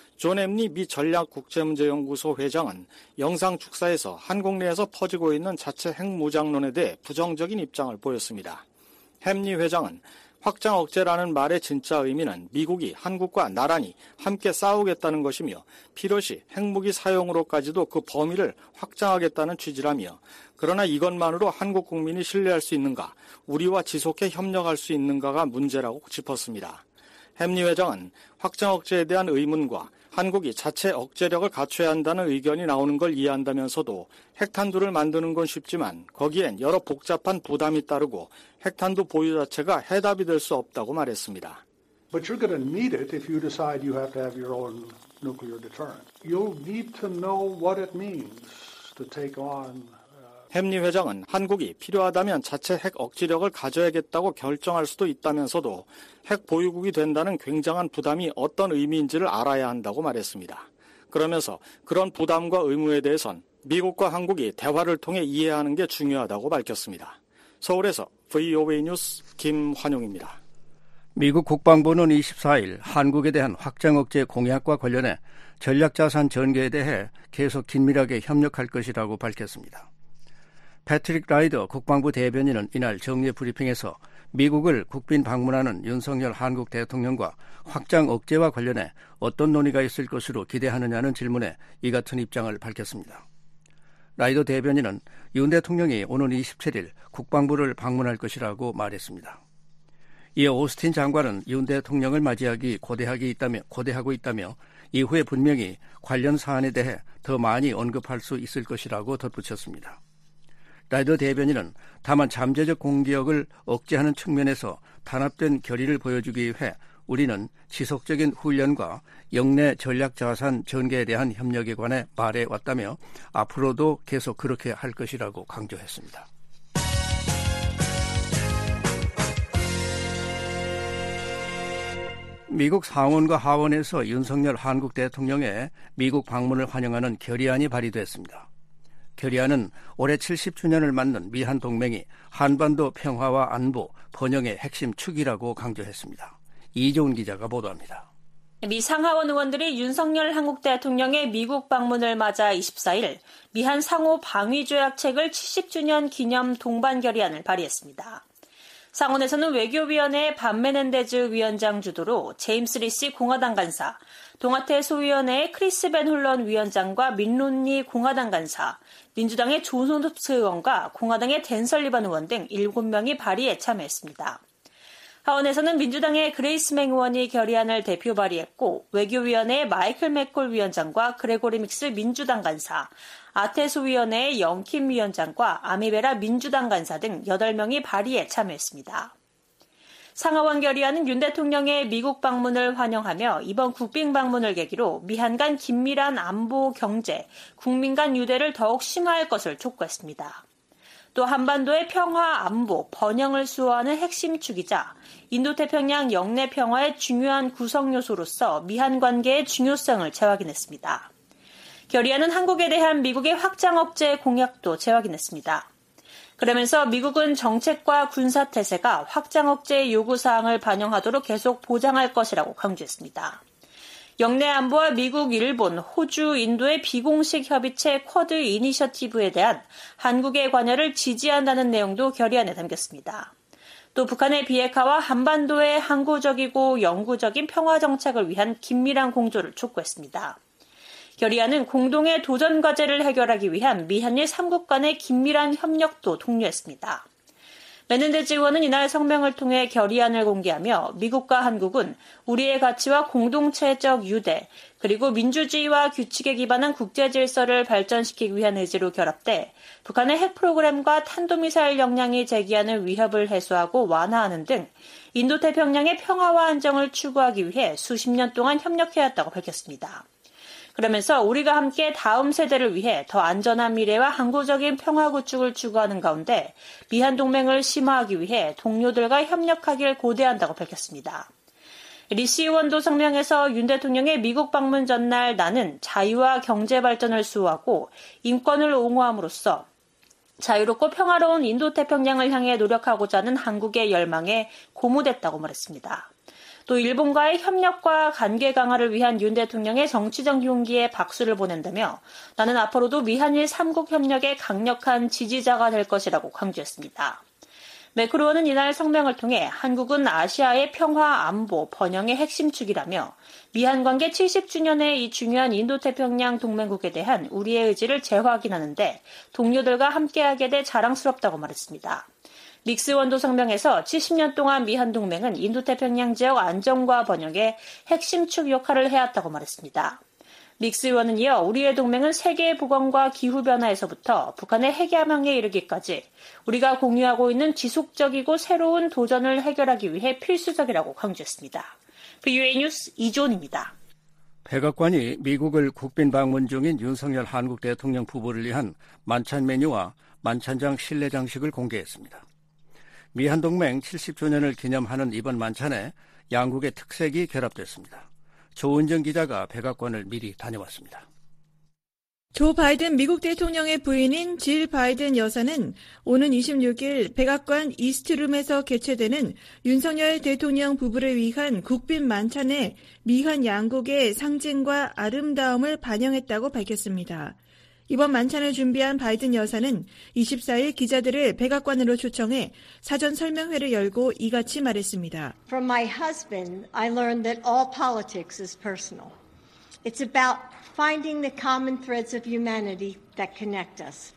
존 엠리 미 전략국제문제연구소 회장은 영상 축사에서 한국 내에서 퍼지고 있는 자체 핵무장론에 대해 부정적인 입장을 보였습니다. 햄리 회장은 확장 억제라는 말의 진짜 의미는 미국이 한국과 나란히 함께 싸우겠다는 것이며 필요시 핵무기 사용으로까지도 그 범위를 확장하겠다는 취지라며 그러나 이것만으로 한국 국민이 신뢰할 수 있는가, 우리와 지속해 협력할 수 있는가가 문제라고 짚었습니다. 햄리 회장은 확장 억제에 대한 의문과 한국이 자체 억제력을 갖춰야 한다는 의견이 나오는 걸 이해한다면서도 핵탄두를 만드는 건 쉽지만 거기엔 여러 복잡한 부담이 따르고 핵탄두 보유 자체가 해답이 될 수 없다고 말했습니다. But you're going to need it if you decide you have to have your own nuclear deterrent. You'll need to know what it means to take on 햄리 회장은 한국이 필요하다면 자체 핵 억지력을 가져야겠다고 결정할 수도 있다면서도 핵 보유국이 된다는 굉장한 부담이 어떤 의미인지를 알아야 한다고 말했습니다. 그러면서 그런 부담과 의무에 대해선 미국과 한국이 대화를 통해 이해하는 게 중요하다고 밝혔습니다. 서울에서 브이오에이 뉴스 김환용입니다. 미국 국방부는 이십사 일 한국에 대한 확장 억제 공약과 관련해 전략자산 전개에 대해 계속 긴밀하게 협력할 것이라고 밝혔습니다. 패트릭 라이더 국방부 대변인은 이날 정례 브리핑에서 미국을 국빈 방문하는 윤석열 한국 대통령과 확장 억제와 관련해 어떤 논의가 있을 것으로 기대하느냐는 질문에 이 같은 입장을 밝혔습니다. 라이더 대변인은 윤 대통령이 오는 이십칠 일 국방부를 방문할 것이라고 말했습니다. 이에 오스틴 장관은 윤 대통령을 맞이하기 고대하기 있다며, 고대하고 있다며 이후에 분명히 관련 사안에 대해 더 많이 언급할 수 있을 것이라고 덧붙였습니다. 라이더 대변인은 다만 잠재적 공격을 억제하는 측면에서 단합된 결의를 보여주기 위해 우리는 지속적인 훈련과 영내 전략자산 전개에 대한 협력에 관해 말해왔다며 앞으로도 계속 그렇게 할 것이라고 강조했습니다. 미국 상원과 하원에서 윤석열 한국 대통령의 미국 방문을 환영하는 결의안이 발의됐습니다. 결의안은 올해 칠십 주년을 맞는 미한 동맹이 한반도 평화와 안보, 번영의 핵심 축이라고 강조했습니다. 이종훈 기자가 보도합니다. 미 상하원 의원들이 윤석열 한국 대통령의 미국 방문을 맞아 이십사 일 미한 상호 방위조약책을 칠십 주년 기념 동반 결의안을 발의했습니다. 상원에서는 외교위원회 반 메넨데즈 위원장 주도로 제임스 리시 공화당 간사, 동아태 소위원회의 크리스 벤 홀런 위원장과 민론리 공화당 간사, 민주당의 존 홉스 의원과 공화당의 댄 설리반 의원 등 일곱 명이 발의에 참여했습니다. 하원에서는 민주당의 그레이스 맹 의원이 결의안을 대표 발의했고 외교위원회의 마이클 맥콜 위원장과 그레고리 믹스 민주당 간사, 아테소 위원회의 영킴 위원장과 아미베라 민주당 간사 등 여덟 명이 발의에 참여했습니다. 상하원 결의안은 윤 대통령의 미국 방문을 환영하며 이번 국빈 방문을 계기로 미한 간 긴밀한 안보, 경제, 국민 간 유대를 더욱 심화할 것을 촉구했습니다. 또 한반도의 평화, 안보, 번영을 수호하는 핵심 축이자 인도태평양 영내 평화의 중요한 구성 요소로서 미한 관계의 중요성을 재확인했습니다. 결의안은 한국에 대한 미국의 확장 억제 공약도 재확인했습니다. 그러면서 미국은 정책과 군사태세가 확장 억제의 요구사항을 반영하도록 계속 보장할 것이라고 강조했습니다. 영내 안보와 미국, 일본, 호주, 인도의 비공식 협의체 쿼드 이니셔티브에 대한 한국의 관여를 지지한다는 내용도 결의안에 담겼습니다. 또 북한의 비핵화와 한반도의 항구적이고 영구적인 평화 정착을 위한 긴밀한 공조를 촉구했습니다. 결의안은 공동의 도전 과제를 해결하기 위한 미한일 삼국 간의 긴밀한 협력도 독려했습니다. 메넨데즈 의원은 이날 성명을 통해 결의안을 공개하며 미국과 한국은 우리의 가치와 공동체적 유대, 그리고 민주주의와 규칙에 기반한 국제 질서를 발전시키기 위한 의지로 결합돼 북한의 핵 프로그램과 탄도미사일 역량이 제기하는 위협을 해소하고 완화하는 등 인도태평양의 평화와 안정을 추구하기 위해 수십 년 동안 협력해왔다고 밝혔습니다. 그러면서 우리가 함께 다음 세대를 위해 더 안전한 미래와 항구적인 평화 구축을 추구하는 가운데 미한 동맹을 심화하기 위해 동료들과 협력하길 고대한다고 밝혔습니다. 리시 의원도 성명에서 윤 대통령의 미국 방문 전날 나는 자유와 경제 발전을 수호하고 인권을 옹호함으로써 자유롭고 평화로운 인도태평양을 향해 노력하고자 하는 한국의 열망에 고무됐다고 말했습니다. 또 일본과의 협력과 관계 강화를 위한 윤 대통령의 정치적 용기에 박수를 보낸다며 나는 앞으로도 미한일 삼국 협력의 강력한 지지자가 될 것이라고 강조했습니다. 매크로 의원은 이날 성명을 통해 한국은 아시아의 평화, 안보, 번영의 핵심 축이라며 미한 관계 칠십 주년의 이 중요한 인도태평양 동맹국에 대한 우리의 의지를 재확인하는데 동료들과 함께하게 돼 자랑스럽다고 말했습니다. 믹스 의원도 성명에서 칠십 년 동안 미한 동맹은 인도태평양 지역 안정과 번영의 핵심 축 역할을 해왔다고 말했습니다. 믹스 의원은 이어 우리의 동맹은 세계 보건과 기후변화에서부터 북한의 핵야망에 이르기까지 우리가 공유하고 있는 지속적이고 새로운 도전을 해결하기 위해 필수적이라고 강조했습니다. 브이오에이 뉴스 이존입니다. 백악관이 미국을 국빈 방문 중인 윤석열 한국 대통령 부부를 위한 만찬 메뉴와 만찬장 실내 장식을 공개했습니다. 미한동맹 칠십 주년을 기념하는 이번 만찬에 양국의 특색이 결합됐습니다. 조은정 기자가 백악관을 미리 다녀왔습니다. 조 바이든 미국 대통령의 부인인 질 바이든 여사는 오는 이십육 일 백악관 이스트룸에서 개최되는 윤석열 대통령 부부를 위한 국빈 만찬에 미한 양국의 상징과 아름다움을 반영했다고 밝혔습니다. 이번 만찬을 준비한 바이든 여사는 이십사 일 기자들을 백악관으로 초청해 사전 설명회를 열고 이같이 말했습니다. From my husband, I learned that all politics is personal. It's about finding the common threads of humanity that connect us.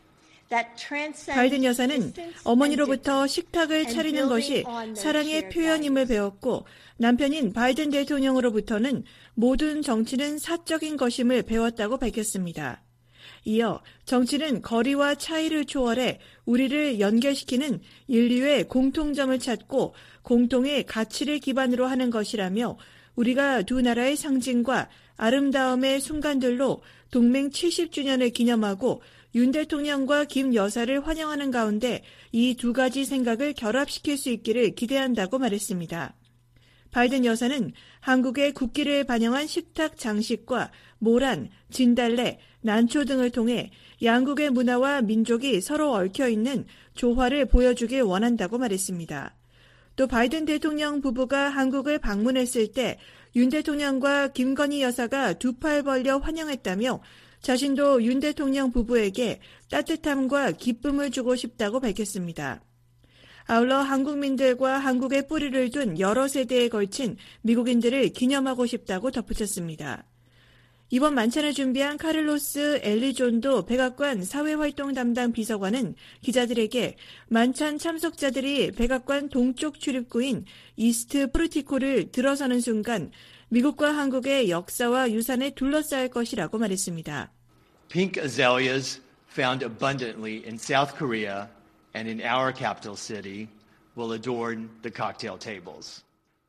바이든 여사는 어머니로부터 식탁을 차리는 것이 사랑의 표현임을 배웠고 남편인 바이든 대통령으로부터는 모든 정치는 사적인 것임을 배웠다고 밝혔습니다. 이어 정치는 거리와 차이를 초월해 우리를 연결시키는 인류의 공통점을 찾고 공통의 가치를 기반으로 하는 것이라며 우리가 두 나라의 상징과 아름다움의 순간들로 동맹 칠십 주년을 기념하고 윤 대통령과 김 여사를 환영하는 가운데 이 두 가지 생각을 결합시킬 수 있기를 기대한다고 말했습니다. 바이든 여사는 한국의 국기를 반영한 식탁 장식과 모란, 진달래, 난초 등을 통해 양국의 문화와 민족이 서로 얽혀있는 조화를 보여주길 원한다고 말했습니다. 또 바이든 대통령 부부가 한국을 방문했을 때 윤 대통령과 김건희 여사가 두 팔 벌려 환영했다며 자신도 윤 대통령 부부에게 따뜻함과 기쁨을 주고 싶다고 밝혔습니다. 아울러 한국민들과 한국의 뿌리를 둔 여러 세대에 걸친 미국인들을 기념하고 싶다고 덧붙였습니다. 이번 만찬을 준비한 카를로스 엘리존도 백악관 사회활동 담당 비서관은 기자들에게 만찬 참석자들이 백악관 동쪽 출입구인 이스트 포르티코를 들어서는 순간 미국과 한국의 역사와 유산에 둘러싸일 것이라고 말했습니다. Pink azaleas found abundantly in South Korea and in our capital city will adorn the cocktail tables.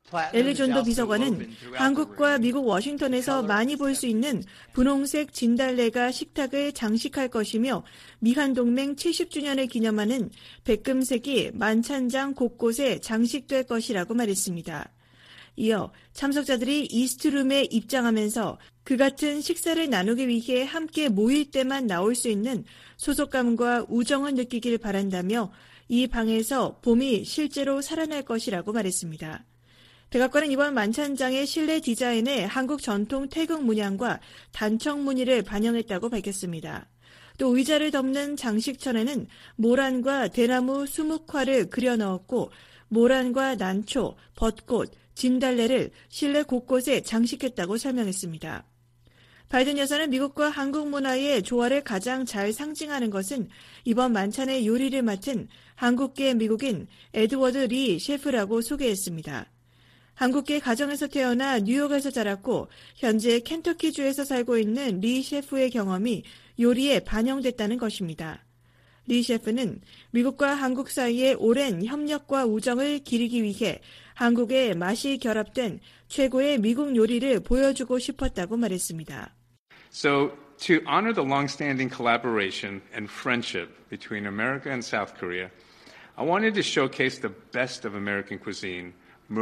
엘리존도 비서관은 한국과 미국 워싱턴에서 많이 볼 수 있는 분홍색 진달래가 식탁을 장식할 것이며 미한 동맹 칠십 주년을 기념하는 백금색이 만찬장 곳곳에 장식될 것이라고 말했습니다. 이어 참석자들이 이스트룸에 입장하면서 그 같은 식사를 나누기 위해 함께 모일 때만 나올 수 있는 소속감과 우정을 느끼길 바란다며 이 방에서 봄이 실제로 살아날 것이라고 말했습니다. 백악관은 이번 만찬장의 실내 디자인에 한국 전통 태극 문양과 단청 무늬를 반영했다고 밝혔습니다. 또 의자를 덮는 장식천에는 모란과 대나무 수묵화를 그려 넣었고 모란과 난초, 벚꽃, 진달래를 실내 곳곳에 장식했다고 설명했습니다. 바이든 여사는 미국과 한국 문화의 조화를 가장 잘 상징하는 것은 이번 만찬의 요리를 맡은 한국계 미국인 에드워드 리 셰프라고 소개했습니다. 한국계 가정에서 태어나 뉴욕에서 자랐고 현재 켄터키주에서 살고 있는 리 셰프의 경험이 요리에 반영됐다는 것입니다. 리 셰프는 미국과 한국 사이의 오랜 협력과 우정을 기리기 위해 한국의 맛이 결합된 최고의 미국 요리를 보여주고 싶었다고 말했습니다. So, to honor the long-standing collaboration and friendship between America and South Korea, I wanted to showcase the best of American cuisine.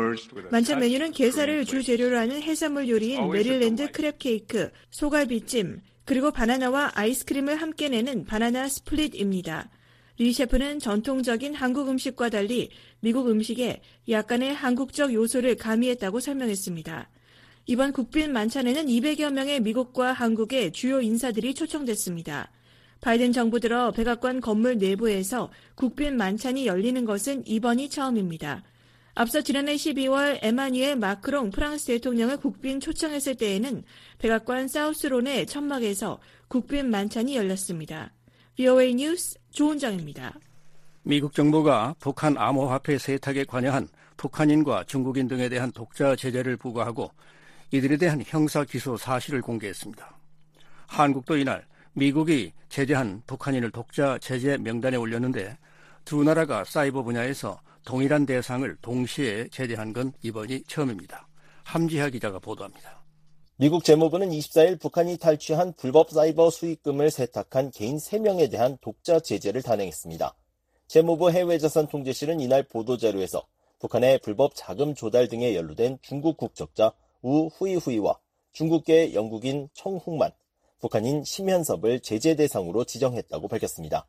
만찬 메뉴는 게살을 주 재료로 하는 해산물 요리인 메릴랜드 크랩 케이크, 소갈비찜, 그리고 바나나와 아이스크림을 함께 내는 바나나 스플릿입니다. 리 셰프는 전통적인 한국 음식과 달리 미국 음식에 약간의 한국적 요소를 가미했다고 설명했습니다. 이번 국빈 만찬에는 이백여 명의 미국과 한국의 주요 인사들이 초청됐습니다. 바이든 정부 들어 백악관 건물 내부에서 국빈 만찬이 열리는 것은 이번이 처음입니다. 앞서 지난해 십이월 에마뉘엘 마크롱 프랑스 대통령을 국빈 초청했을 때에는 백악관 사우스론의 천막에서 국빈 만찬이 열렸습니다. 브이오에이 뉴스 조은정입니다. 미국 정부가 북한 암호화폐 세탁에 관여한 북한인과 중국인 등에 대한 독자 제재를 부과하고 이들에 대한 형사 기소 사실을 공개했습니다. 한국도 이날 미국이 제재한 북한인을 독자 제재 명단에 올렸는데 두 나라가 사이버 분야에서 동일한 대상을 동시에 제재한 건 이번이 처음입니다. 함지하 기자가 보도합니다. 미국 재무부는 이십사일 북한이 탈취한 불법 사이버 수익금을 세탁한 개인 세 명에 대한 독자 제재를 단행했습니다. 재무부 해외자산통제실은 이날 보도자료에서 북한의 불법 자금 조달 등에 연루된 중국 국적자 우 후이후이와 중국계 영국인 청홍만, 북한인 심현섭을 제재 대상으로 지정했다고 밝혔습니다.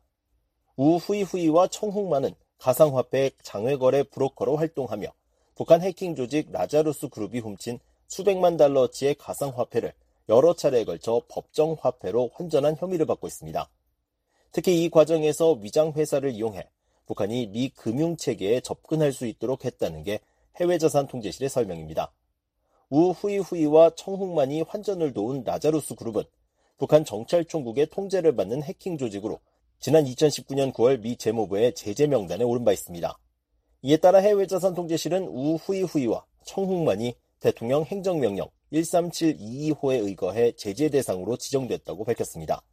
우 후이후이와 청홍만은 가상화폐 장외거래 브로커로 활동하며 북한 해킹 조직 라자루스 그룹이 훔친 수백만 달러어치의 가상화폐를 여러 차례에 걸쳐 법정 화폐로 환전한 혐의를 받고 있습니다. 특히 이 과정에서 위장회사를 이용해 북한이 미 금융체계에 접근할 수 있도록 했다는 게 해외자산통제실의 설명입니다. 우 후이후이와 청홍만이 환전을 도운 라자루스 그룹은 북한 정찰총국의 통제를 받는 해킹 조직으로 지난 이천십구년 구월 미 재무부의 제재 명단에 오른 바 있습니다. 이에 따라 해외자산통제실은 우 후이후이와 청홍만이 대통령 행정명령 일삼칠이이호에 의거해 제재 대상으로 지정됐다고 밝혔습니다.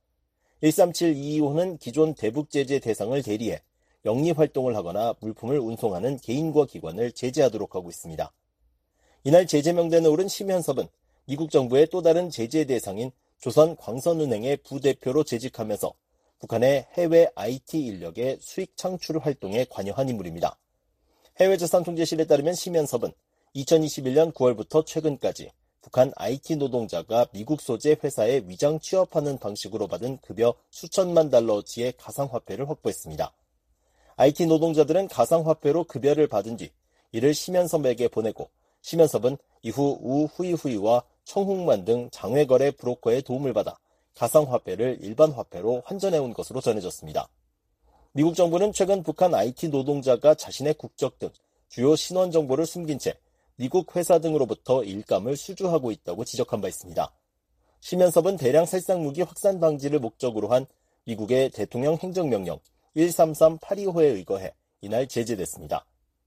일삼칠이이호는 기존 대북 제재 대상을 대리해 영리활동을 하거나 물품을 운송하는 개인과 기관을 제재하도록 하고 있습니다. 이날 제재 명단에 오른 심현섭은 미국 정부의 또 다른 제재 대상인 조선광선은행의 부대표로 재직하면서 북한의 해외 아이티 인력의 수익 창출 활동에 관여한 인물입니다. 해외자산통제실에 따르면 심현섭은 이천이십일년 구월부터 최근까지 북한 아이티 노동자가 미국 소재 회사에 위장 취업하는 방식으로 받은 급여 수천만 달러어치의 가상화폐를 확보했습니다. 아이티 노동자들은 가상화폐로 급여를 받은 뒤 이를 심현섭에게 보내고 심현섭은 이후 우 후이후이와 청홍만 등 장외거래 브로커의 도움을 받아 가상화폐를 일반 화폐로 환전해온 것으로 전해졌습니다. 미국 정부는 최근 북한 아이티 노동자가 자신의 국적 등 주요 신원 정보를 숨긴 채 미국 회사 등으로부터 일감을 수주하고 있다고 지적한 바 있습니다. 심현섭은 대량 살상무기 확산 방지를 목적으로 한 미국의 대통령 행정명령 일삼삼팔이호에 의거해 이날 제재됐습니다.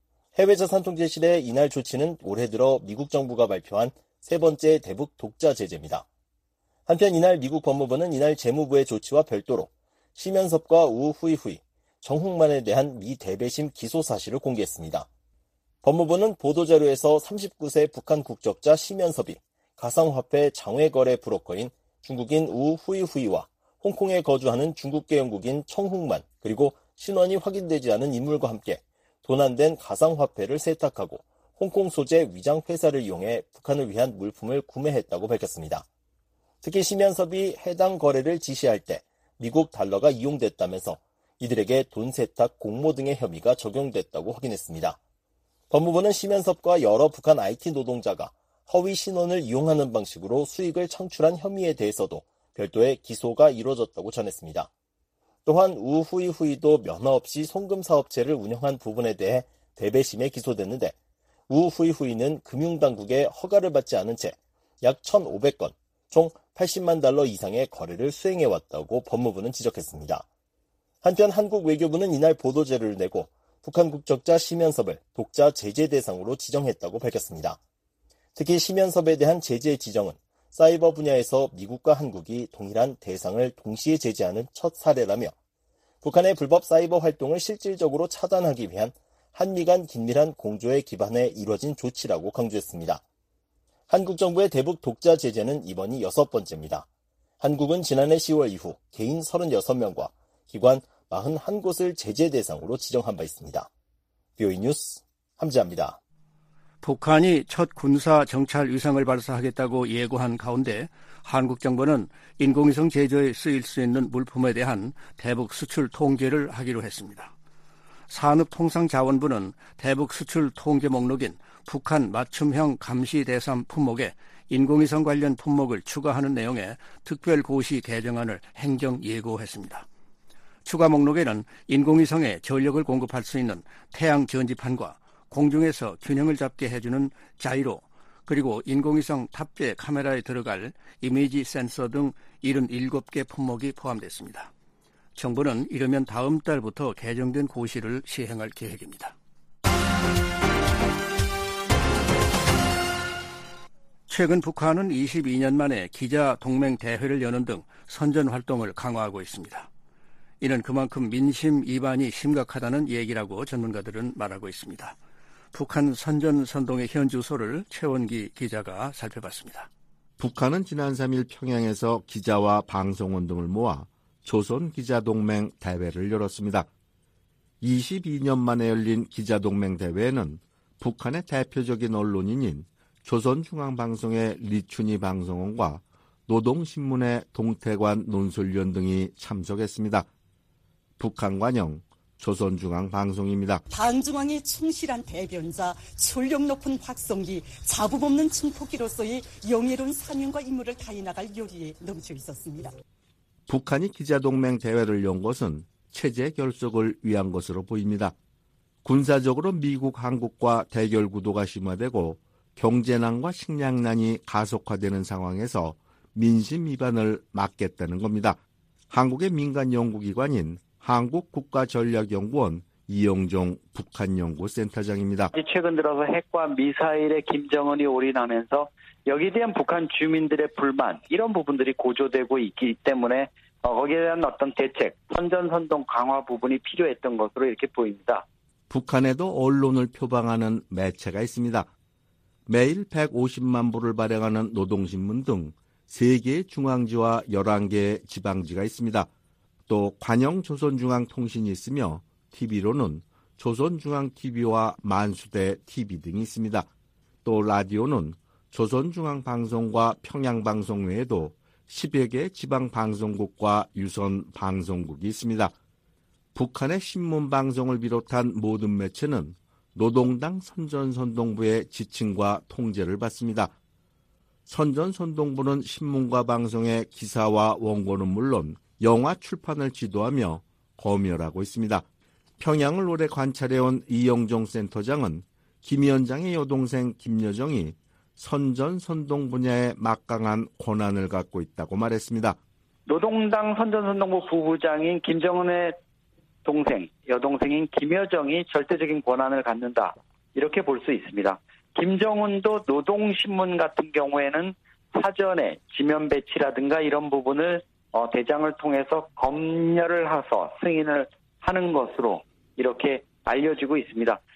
해외자산통제실의 이날 조치는 올해 들어 미국 정부가 발표한 세 번째 대북 독자 제재입니다. 한편 이날 미국 법무부는 이날 재무부의 조치와 별도로 심현섭과 우 후이후이, 정홍만에 대한 미 대배심 기소 사실을 공개했습니다. 법무부는 보도자료에서 삼십구 세 북한 국적자 심연섭이 가상화폐 장외거래 브로커인 중국인 우 후이후이와 홍콩에 거주하는 중국계 영국인 청훅만 그리고 신원이 확인되지 않은 인물과 함께 도난된 가상화폐를 세탁하고 홍콩 소재 위장 회사를 이용해 북한을 위한 물품을 구매했다고 밝혔습니다. 특히 심연섭이 해당 거래를 지시할 때 미국 달러가 이용됐다면서 이들에게 돈 세탁 공모 등의 혐의가 적용됐다고 확인했습니다. 법무부는 심연섭과 여러 북한 아이티 노동자가 허위 신원을 이용하는 방식으로 수익을 창출한 혐의에 대해서도 별도의 기소가 이루어졌다고 전했습니다. 또한 우후이후이도 면허 없이 송금사업체를 운영한 부분에 대해 대배심에 기소됐는데 우후이후이는 금융당국의 허가를 받지 않은 채 약 천오백 건, 총 팔십만 달러 이상의 거래를 수행해왔다고 법무부는 지적했습니다. 한편 한국 외교부는 이날 보도자료를 내고 북한 국적자 심연섭을 독자 제재 대상으로 지정했다고 밝혔습니다. 특히 심연섭에 대한 제재 지정은 사이버 분야에서 미국과 한국이 동일한 대상을 동시에 제재하는 첫 사례라며 북한의 불법 사이버 활동을 실질적으로 차단하기 위한 한미 간 긴밀한 공조에 기반해 이뤄진 조치라고 강조했습니다. 한국 정부의 대북 독자 제재는 이번이 여섯 번째입니다. 한국은 지난해 시월 이후 개인 서른여섯 명과 기관 사십일 곳을 제재 대상으로 지정한 바 있습니다. 비오이 뉴스 함지아입니다. 북한이 첫 군사 정찰 위성을 발사하겠다고 예고한 가운데 한국 정부는 인공위성 제조에 쓰일 수 있는 물품에 대한 대북 수출 통제를 하기로 했습니다. 산업통상자원부는 대북 수출 통제 목록인 북한 맞춤형 감시 대상 품목에 인공위성 관련 품목을 추가하는 내용의 특별고시 개정안을 행정 예고했습니다. 추가 목록에는 인공위성에 전력을 공급할 수 있는 태양 전지판과 공중에서 균형을 잡게 해주는 자이로, 그리고 인공위성 탑재 카메라에 들어갈 이미지 센서 등 칠십칠 개 품목이 포함됐습니다. 정부는 이르면 다음 달부터 개정된 고시를 시행할 계획입니다. 최근 북한은 이십이 년 만에 기자 동맹 대회를 여는 등 선전 활동을 강화하고 있습니다. 이는 그만큼 민심 이반이 심각하다는 얘기라고 전문가들은 말하고 있습니다. 북한 선전선동의 현 주소를 최원기 기자가 살펴봤습니다. 북한은 지난 삼 일 평양에서 기자와 방송원 등을 모아 조선기자동맹 대회를 열었습니다. 이십이 년 만에 열린 기자동맹 대회에는 북한의 대표적인 언론인인 조선중앙방송의 리춘희 방송원과 노동신문의 동태관 논설위원 등이 참석했습니다. 북한 관영 조선중앙방송입니다. 반중앙의 충실한 대변자, 전력 높은 확성기, 잡음 없는 증폭기로서의 영예로운 사명과 임무를 다해나갈 요리에 넘쳐 있었습니다. 북한이 기자동맹 대회를 연 것은 체제 결속을 위한 것으로 보입니다. 군사적으로 미국, 한국과 대결 구도가 심화되고 경제난과 식량난이 가속화되는 상황에서 민심 위반을 막겠다는 겁니다. 한국의 민간 연구기관인 한국국가전략연구원 이영종 북한연구센터장입니다. 최근 들어서 핵과 미사일에 김정은이 올인하면서 여기에 대한 북한 주민들의 불만, 이런 부분들이 고조되고 있기 때문에 거기에 대한 어떤 대책, 선전선동 강화 부분이 필요했던 것으로 이렇게 보입니다. 북한에도 언론을 표방하는 매체가 있습니다. 매일 백오십만 부를 발행하는 노동신문 등 세 개의 중앙지와 열한 개의 지방지가 있습니다. 또 관영 조선중앙통신이 있으며 티비로는 조선중앙티비와 만수대 티비 등이 있습니다. 또 라디오는 조선중앙방송과 평양방송 외에도 십여 개 지방방송국과 유선방송국이 있습니다. 북한의 신문방송을 비롯한 모든 매체는 노동당 선전선동부의 지침과 통제를 받습니다. 선전선동부는 신문과 방송의 기사와 원고는 물론 영화 출판을 지도하며 검열하고 있습니다. 평양을 오래 관찰해온 이영종 센터장은 김 위원장의 여동생 김여정이 선전선동 분야에 막강한 권한을 갖고 있다고 말했습니다. 노동당 선전선동부 부부장인 김정은의 동생, 여동생인 김여정이 절대적인 권한을 갖는다, 이렇게 볼 수 있습니다. 김정은도 노동신문 같은 경우에는 사전에 지면 배치라든가 이런 부분을 어, 대장을 통해서 검열을 해서 승인을 하는 것으로 이렇게 알려지고 있습니다.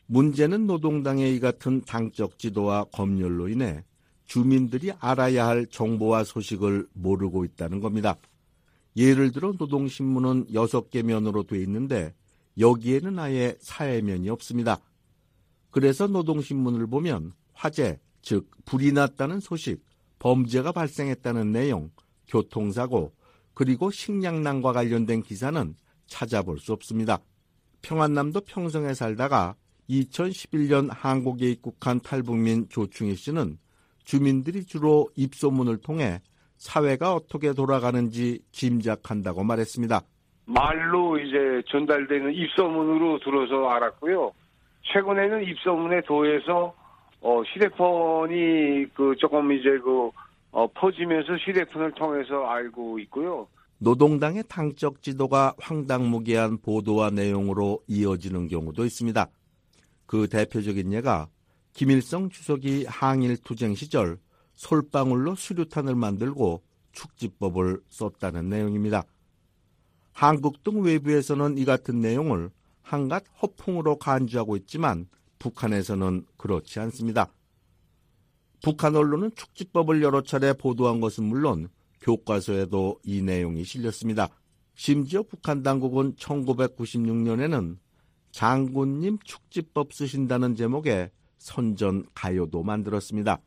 문제는 노동당의 이 같은 당적 지도와 검열로 인해 주민들이 알아야 할 정보와 소식을 모르고 있다는 겁니다. 예를 들어 노동신문은 여섯 개 면으로 돼 있는데 여기에는 아예 사회면이 없습니다. 그래서 노동신문을 보면 화재, 즉 불이 났다는 소식, 범죄가 발생했다는 내용, 교통사고, 그리고 식량난과 관련된 기사는 찾아볼 수 없습니다. 평안남도 평성에 살다가 이천십일 년 한국에 입국한 탈북민 조충희 씨는 주민들이 주로 입소문을 통해 사회가 어떻게 돌아가는지 짐작한다고 말했습니다. 말로 이제 전달되는 입소문으로 들어서 알았고요. 최근에는 입소문에 더해서 어, 휴대폰이 그 조금 이제 그 어, 퍼지면서 휴대폰을 통해서 알고 있고요. 노동당의 당적 지도가 황당무계한 보도와 내용으로 이어지는 경우도 있습니다. 그 대표적인 예가 김일성 주석이 항일 투쟁 시절 솔방울로 수류탄을 만들고 축지법을 썼다는 내용입니다. 한국 등 외부에서는 이 같은 내용을 한갓 허풍으로 간주하고 있지만 북한에서는 그렇지 않습니다. 북한 언론은 축지법을 여러 차례 보도한 것은 물론 교과서에도 이 내용이 실렸습니다. 심지어 북한 당국은 천구백구십육 년에는 장군님 축지법 쓰신다는 제목의 선전 가요도 만들었습니다.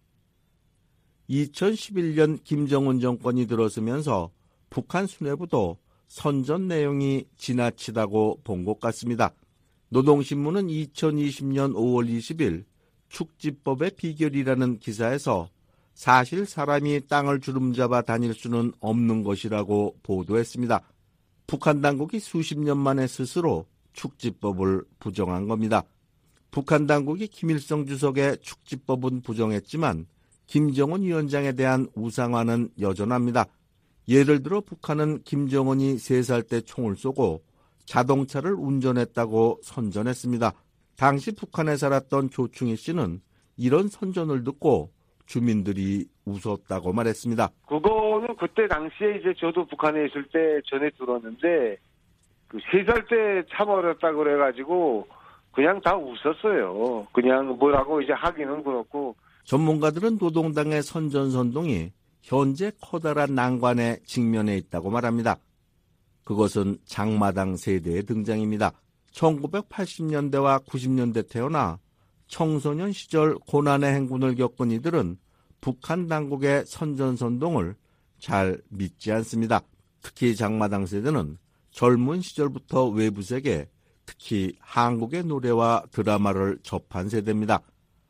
이천십일 년 김정은 정권이 들어서면서 북한 수뇌부도 선전 내용이 지나치다고 본 것 같습니다. 노동신문은 이천이십 년 오월 이십일 축지법의 비결이라는 기사에서 사실 사람이 땅을 주름잡아 다닐 수는 없는 것이라고 보도했습니다. 북한 당국이 수십 년 만에 스스로 축지법을 부정한 겁니다. 북한 당국이 김일성 주석의 축지법은 부정했지만 김정은 위원장에 대한 우상화는 여전합니다. 예를 들어 북한은 김정은이 세 살 때 총을 쏘고 자동차를 운전했다고 선전했습니다. 당시 북한에 살았던 조충희 씨는 이런 선전을 듣고 주민들이 웃었다고 말했습니다. 그거는 그때 당시에 이제 저도 북한에 있을 때 전에 들었는데 그 세 살 때 참아버렸다 그래가지고 그냥 다 웃었어요. 그냥 뭐라고 이제 하기는 그렇고. 전문가들은 노동당의 선전선동이 현재 커다란 난관에 직면해 있다고 말합니다. 그것은 장마당 세대의 등장입니다. 천구백팔십 년대와 구십 년대 태어나 청소년 시절 고난의 행군을 겪은 이들은 북한 당국의 선전선동을 잘 믿지 않습니다. 특히 장마당 세대는 젊은 시절부터 외부 세계, 특히 한국의 노래와 드라마를 접한 세대입니다.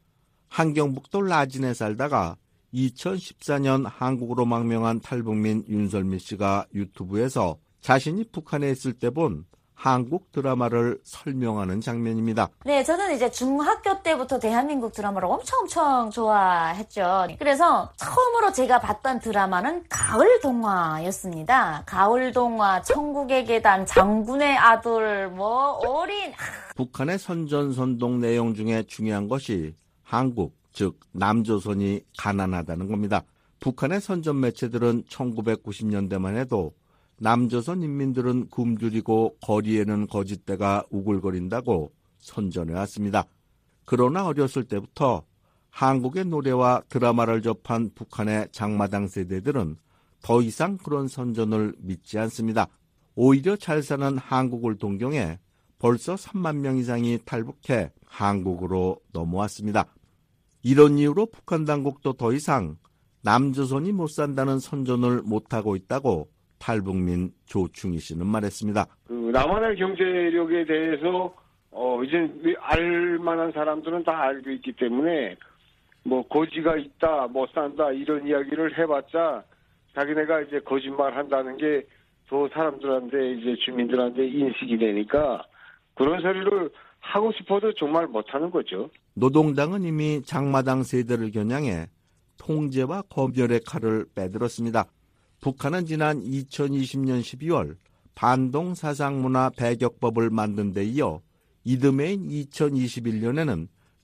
한경북도 라진에 살다가 이천십사 년 한국으로 망명한 탈북민 윤설미 씨가 유튜브에서 자신이 북한에 있을 때 본 한국 드라마를 설명하는 장면입니다. 네, 저는 이제 중학교 때부터 대한민국 드라마를 엄청 엄청 좋아했죠. 그래서 처음으로 제가 봤던 드라마는 가을 동화였습니다. 가을 동화, 천국의 계단, 장군의 아들, 뭐 어린... 북한의 선전선동 내용 중에 중요한 것이 한국, 즉 남조선이 가난하다는 겁니다. 북한의 선전 매체들은 천구백구십 년대만 해도 남조선 인민들은 굶주리고 거리에는 거짓대가 우글거린다고 선전해왔습니다. 그러나 어렸을 때부터 한국의 노래와 드라마를 접한 북한의 장마당 세대들은 더 이상 그런 선전을 믿지 않습니다. 오히려 잘 사는 한국을 동경해 벌써 삼만 명 이상이 탈북해 한국으로 넘어왔습니다. 이런 이유로 북한 당국도 더 이상 남조선이 못 산다는 선전을 못하고 있다고 탈북민 조충희 씨는 말했습니다. 그 남한의 경제력에 대해서 어 이제 알만한 사람들은 다 알고 있기 때문에 뭐 고지가 있다, 못 산다 이런 이야기를 해봤자 자기네가 이제 거짓말 한다는 게 더 사람들한테 이제 주민들한테 인식이 되니까 그런 소리를 하고 싶어도 정말 못하는 거죠. 노동당은 이미 장마당 세대를 겨냥해 통제와 검열의 칼을 빼들었습니다. 북한은 지난 이천이십 년 십이월 반동 사상문화 배격법을 만든 데 이어 이듬해인 이천이십일 년에는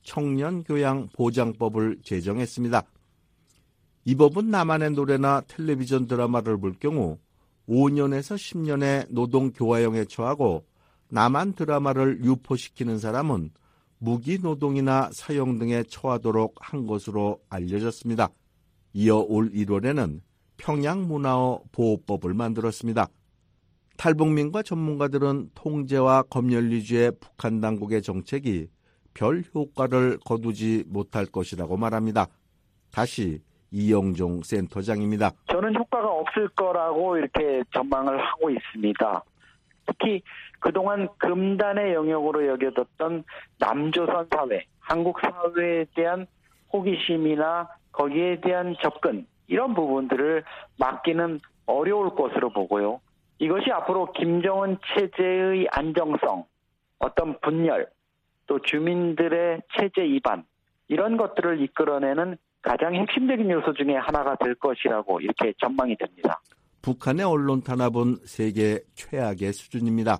청년교양보장법을 제정했습니다. 이 법은 남한의 노래나 텔레비전 드라마를 볼 경우 오 년에서 십 년의 노동교화형에 처하고 남한 드라마를 유포시키는 사람은 무기 노동이나 사용 등에 처하도록 한 것으로 알려졌습니다. 이어 올 일월에는 평양문화어 보호법을 만들었습니다. 탈북민과 전문가들은 통제와 검열 위주의 북한 당국의 정책이 별 효과를 거두지 못할 것이라고 말합니다. 다시 이영종 센터장입니다. 저는 효과가 없을 거라고 이렇게 전망을 하고 있습니다. 특히 그동안 금단의 영역으로 여겨졌던 남조선 사회, 한국 사회에 대한 호기심이나 거기에 대한 접근, 이런 부분들을 막기는 어려울 것으로 보고요. 이것이 앞으로 김정은 체제의 안정성, 어떤 분열, 또 주민들의 체제 이반, 이런 것들을 이끌어내는 가장 핵심적인 요소 중에 하나가 될 것이라고 이렇게 전망이 됩니다. 북한의 언론 탄압은 세계 최악의 수준입니다.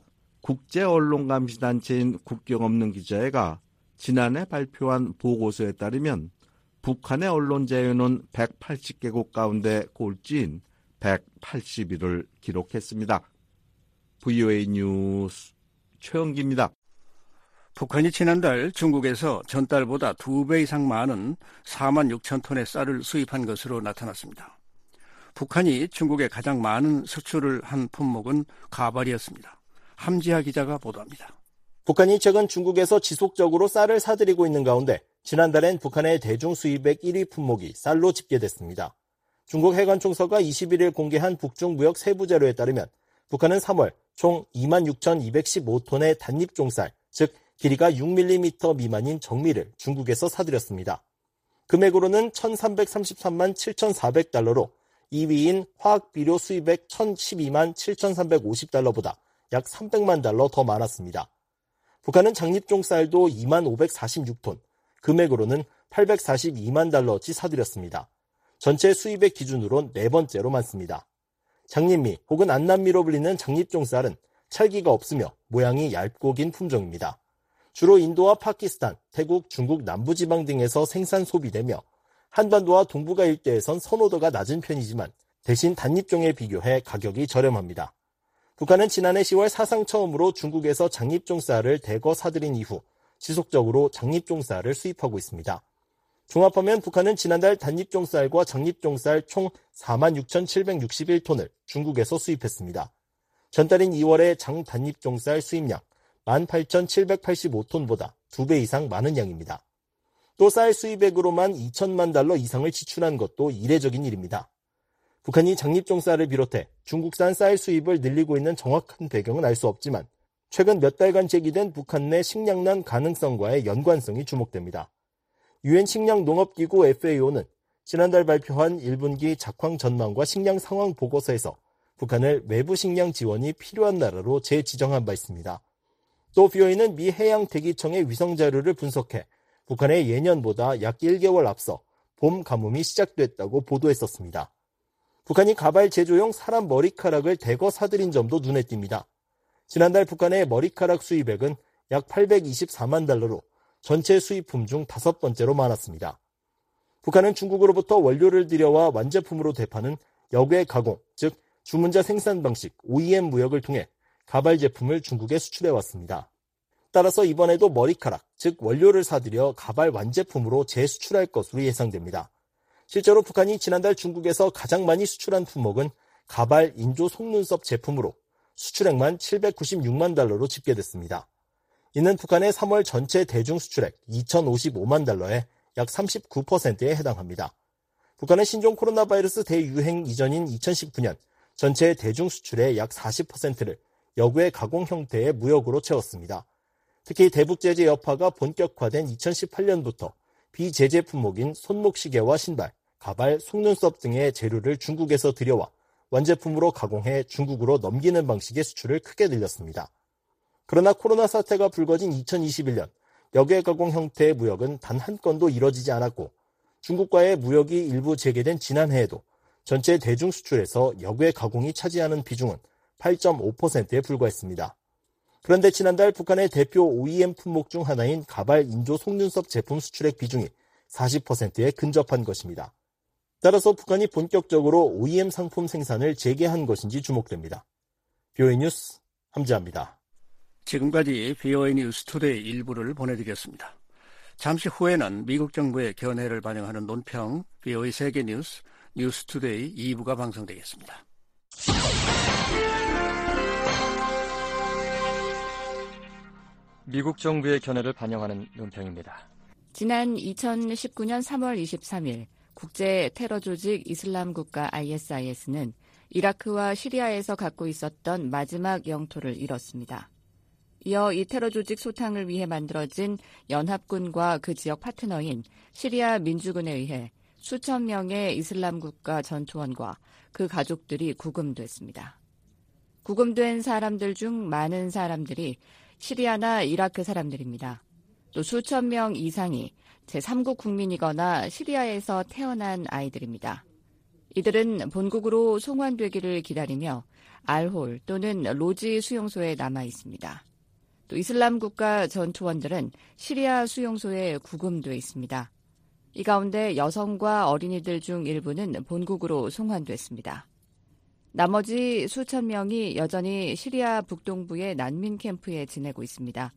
국제언론감시단체인 국경 없는 기자회가 지난해 발표한 보고서에 따르면 북한의 언론 자유는 백팔십 개국 가운데 꼴찌인 백팔십일을 기록했습니다. 브이오에이 뉴스 최영기입니다. 북한이 지난달 중국에서 전달보다 두 배 이상 많은 사만 육천 톤의 쌀을 수입한 것으로 나타났습니다. 북한이 중국에 가장 많은 수출을 한 품목은 가발이었습니다. 함지하 기자가 보도합니다. 북한이 최근 중국에서 지속적으로 쌀을 사들이고 있는 가운데 지난달엔 북한의 대중 수입액 일 위 품목이 쌀로 집계됐습니다. 중국 해관총서가 이십일 일 공개한 북중 무역 세부 자료에 따르면 북한은 삼월 총 이만 육천이백십오 톤의 단잎종쌀, 즉 길이가 육 밀리미터 미만인 정밀을 중국에서 사들였습니다. 금액으로는 천삼백삼십삼만 칠천사백 달러로 이 위인 화학비료 수입액 천십이만 칠천삼백오십 달러보다 약 삼백만 달러 더 많았습니다. 북한은 장립종쌀도 이만 오백사십육 톤, 금액으로는 팔백사십이만 달러어치 사들였습니다. 전체 수입액 기준으론 네 번째로 많습니다. 장립미 혹은 안남미로 불리는 장립종쌀은 찰기가 없으며 모양이 얇고 긴 품종입니다. 주로 인도와 파키스탄, 태국, 중국 남부지방 등에서 생산 소비되며 한반도와 동북아 일대에선 선호도가 낮은 편이지만 대신 단잎종에 비교해 가격이 저렴합니다. 북한은 지난해 시월 사상 처음으로 중국에서 장립종쌀을 대거 사들인 이후 지속적으로 장립종쌀을 수입하고 있습니다. 종합하면 북한은 지난달 단잎종쌀과 장립종쌀 총 사만 육천칠백육십일 톤을 중국에서 수입했습니다. 전달인 이월의 장단잎종쌀 수입량 만 팔천칠백팔십오 톤보다 두 배 이상 많은 양입니다. 또 쌀 수입액으로만 이천만 달러 이상을 지출한 것도 이례적인 일입니다. 북한이 장립종쌀을 비롯해 중국산 쌀 수입을 늘리고 있는 정확한 배경은 알 수 없지만 최근 몇 달간 제기된 북한 내 식량난 가능성과의 연관성이 주목됩니다. 유엔 식량농업기구 에프에이오는 지난달 발표한 일 분기 작황 전망과 식량 상황 보고서에서 북한을 외부 식량 지원이 필요한 나라로 재지정한 바 있습니다. 또 비오이는 미 해양대기청의 위성 자료를 분석해 북한의 예년보다 약 일 개월 앞서 봄 가뭄이 시작됐다고 보도했었습니다. 북한이 가발 제조용 사람 머리카락을 대거 사들인 점도 눈에 띕니다. 지난달 북한의 머리카락 수입액은 약 팔백이십사만 달러로 전체 수입품 중 다섯 번째로 많았습니다. 북한은 중국으로부터 원료를 들여와 완제품으로 대파는 역외 가공, 즉 주문자 생산 방식 오이엠 무역을 통해 가발 제품을 중국에 수출해왔습니다. 따라서 이번에도 머리카락, 즉 원료를 사들여 가발 완제품으로 재수출할 것으로 예상됩니다. 실제로 북한이 지난달 중국에서 가장 많이 수출한 품목은 가발 인조 속눈썹 제품으로 수출액만 칠백구십육만 달러로 집계됐습니다. 이는 북한의 삼월 전체 대중 수출액 이천오십오만 달러의 약 삼십구 퍼센트에 해당합니다. 북한은 신종 코로나 바이러스 대유행 이전인 이천십구 년 전체 대중 수출의 약 사십 퍼센트를 역외 가공 형태의 무역으로 채웠습니다. 특히 대북 제재 여파가 본격화된 이천십팔 년부터 비제재 품목인 손목시계와 신발, 가발, 속눈썹 등의 재료를 중국에서 들여와 완제품으로 가공해 중국으로 넘기는 방식의 수출을 크게 늘렸습니다. 그러나 코로나 사태가 불거진 이천이십일 년 역외 가공 형태의 무역은 단 한 건도 이뤄지지 않았고 중국과의 무역이 일부 재개된 지난해에도 전체 대중 수출에서 역외 가공이 차지하는 비중은 팔 점 오 퍼센트에 불과했습니다. 그런데 지난달 북한의 대표 오이엠 품목 중 하나인 가발 인조 속눈썹 제품 수출액 비중이 사십 퍼센트에 근접한 것입니다. 따라서 북한이 본격적으로 오이엠 상품 생산을 재개한 것인지 주목됩니다. 비오에이 뉴스 함지아입니다. 지금까지 브이오에이 뉴스 투데이 일부를 보내드렸습니다. 잠시 후에는 미국 정부의 견해를 반영하는 논평 브이오에이 세계뉴스 뉴스 투데이 이 부가 방송되겠습니다. 미국 정부의 견해를 반영하는 논평입니다. 지난 이천십구 년 삼월 이십삼일 국제 테러 조직 이슬람 국가 아이에스아이에스는 이라크와 시리아에서 갖고 있었던 마지막 영토를 잃었습니다. 이어 이 테러 조직 소탕을 위해 만들어진 연합군과 그 지역 파트너인 시리아 민주군에 의해 수천 명의 이슬람 국가 전투원과 그 가족들이 구금됐습니다. 구금된 사람들 중 많은 사람들이 시리아나 이라크 사람들입니다. 또 수천 명 이상이 제삼국 국민이거나 시리아에서 태어난 아이들입니다. 이들은 본국으로 송환되기를 기다리며 알홀 또는 로지 수용소에 남아 있습니다. 또 이슬람 국가 전투원들은 시리아 수용소에 구금돼 있습니다. 이 가운데 여성과 어린이들 중 일부는 본국으로 송환됐습니다. 나머지 수천 명이 여전히 시리아 북동부의 난민 캠프에 지내고 있습니다.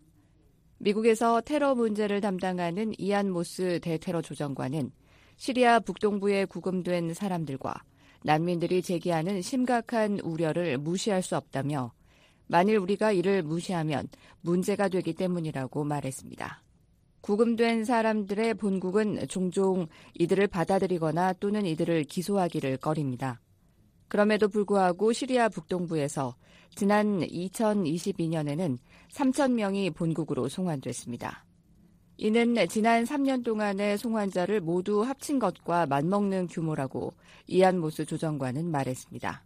미국에서 테러 문제를 담당하는 이안 모스 대테러 조정관은 시리아 북동부에 구금된 사람들과 난민들이 제기하는 심각한 우려를 무시할 수 없다며 만일 우리가 이를 무시하면 문제가 되기 때문이라고 말했습니다. 구금된 사람들의 본국은 종종 이들을 받아들이거나 또는 이들을 기소하기를 꺼립니다. 그럼에도 불구하고 시리아 북동부에서 지난 이천이십이 년에는 삼천 명이 본국으로 송환됐습니다. 이는 지난 삼 년 동안의 송환자를 모두 합친 것과 맞먹는 규모라고 이안 모스 조정관은 말했습니다.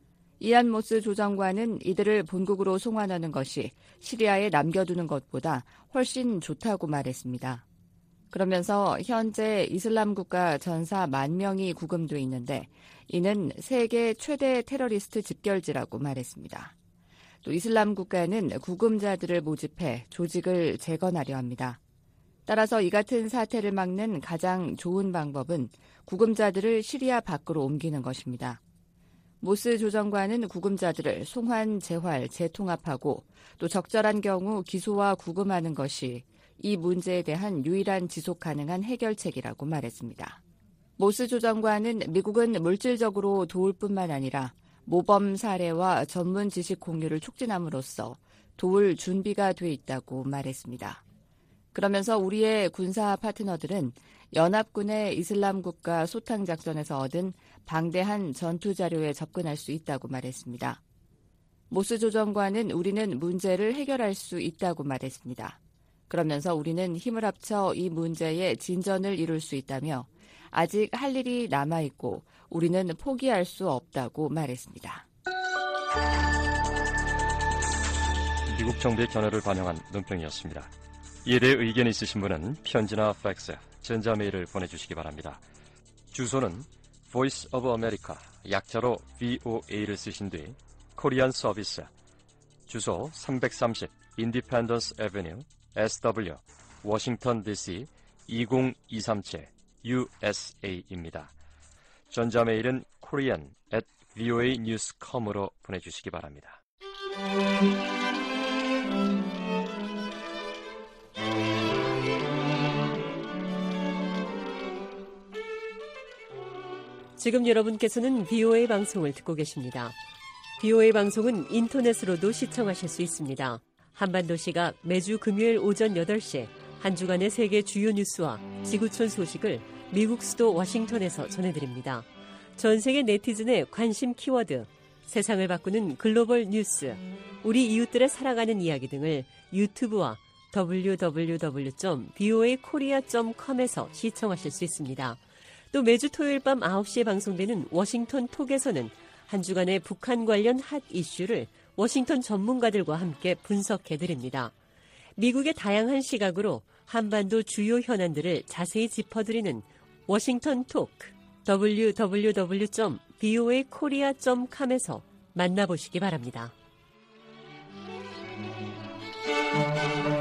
이안 모스 조정관은 이들을 본국으로 송환하는 것이 시리아에 남겨두는 것보다 훨씬 좋다고 말했습니다. 그러면서 현재 이슬람 국가 전사 만 명이 구금돼 있는데 이는 세계 최대 테러리스트 집결지라고 말했습니다. 또 이슬람 국가는 구금자들을 모집해 조직을 재건하려 합니다. 따라서 이 같은 사태를 막는 가장 좋은 방법은 구금자들을 시리아 밖으로 옮기는 것입니다. 모스 조정관은 구금자들을 송환, 재활, 재통합하고 또 적절한 경우 기소와 구금하는 것이 이 문제에 대한 유일한 지속 가능한 해결책이라고 말했습니다. 모스 조정관은 미국은 물질적으로 도울 뿐만 아니라 모범 사례와 전문 지식 공유를 촉진함으로써 도울 준비가 돼 있다고 말했습니다. 그러면서 우리의 군사 파트너들은 연합군의 이슬람 국가 소탕 작전에서 얻은 방대한 전투 자료에 접근할 수 있다고 말했습니다. 모스 조정관은 우리는 문제를 해결할 수 있다고 말했습니다. 그러면서 우리는 힘을 합쳐 이 문제에 진전을 이룰 수 있다며 아직 할 일이 남아있고 우리는 포기할 수 없다고 말했습니다. 미국 정부의 견해를 반영한 논평이었습니다. 이에 대해 의견 있으신 분은 편지나 팩스, 전자메일을 보내주시기 바랍니다. 주소는 Voice of America, 약자로 브이오에이를 쓰신 뒤 코리안 서비스, 주소 삼백삼십 Independence Avenue, 에스더블유, 워싱턴 디씨 이공이삼칠 유에스에이입니다. 전자메일은 korean at 브이오에이 뉴스 닷 컴으로 보내주시기 바랍니다. 지금 여러분께서는 브이오에이 방송을 듣고 계십니다. 브이오에이 방송은 인터넷으로도 시청하실 수 있습니다. 한반도 시각 매주 금요일 오전 여덟 시 한 주간의 세계 주요 뉴스와 지구촌 소식을 미국 수도 워싱턴에서 전해드립니다. 전 세계 네티즌의 관심 키워드, 세상을 바꾸는 글로벌 뉴스, 우리 이웃들의 살아가는 이야기 등을 유튜브와 더블유 더블유 더블유 점 브이오에이 코리아 점 컴에서 시청하실 수 있습니다. 또 매주 토요일 밤 아홉 시에 방송되는 워싱턴 톡에서는 한 주간의 북한 관련 핫 이슈를 워싱턴 전문가들과 함께 분석해드립니다. 미국의 다양한 시각으로 한반도 주요 현안들을 자세히 짚어드리는 워싱턴 톡, 더블유 더블유 더블유 점 브이오에이 코리아 점 컴에서 만나보시기 바랍니다.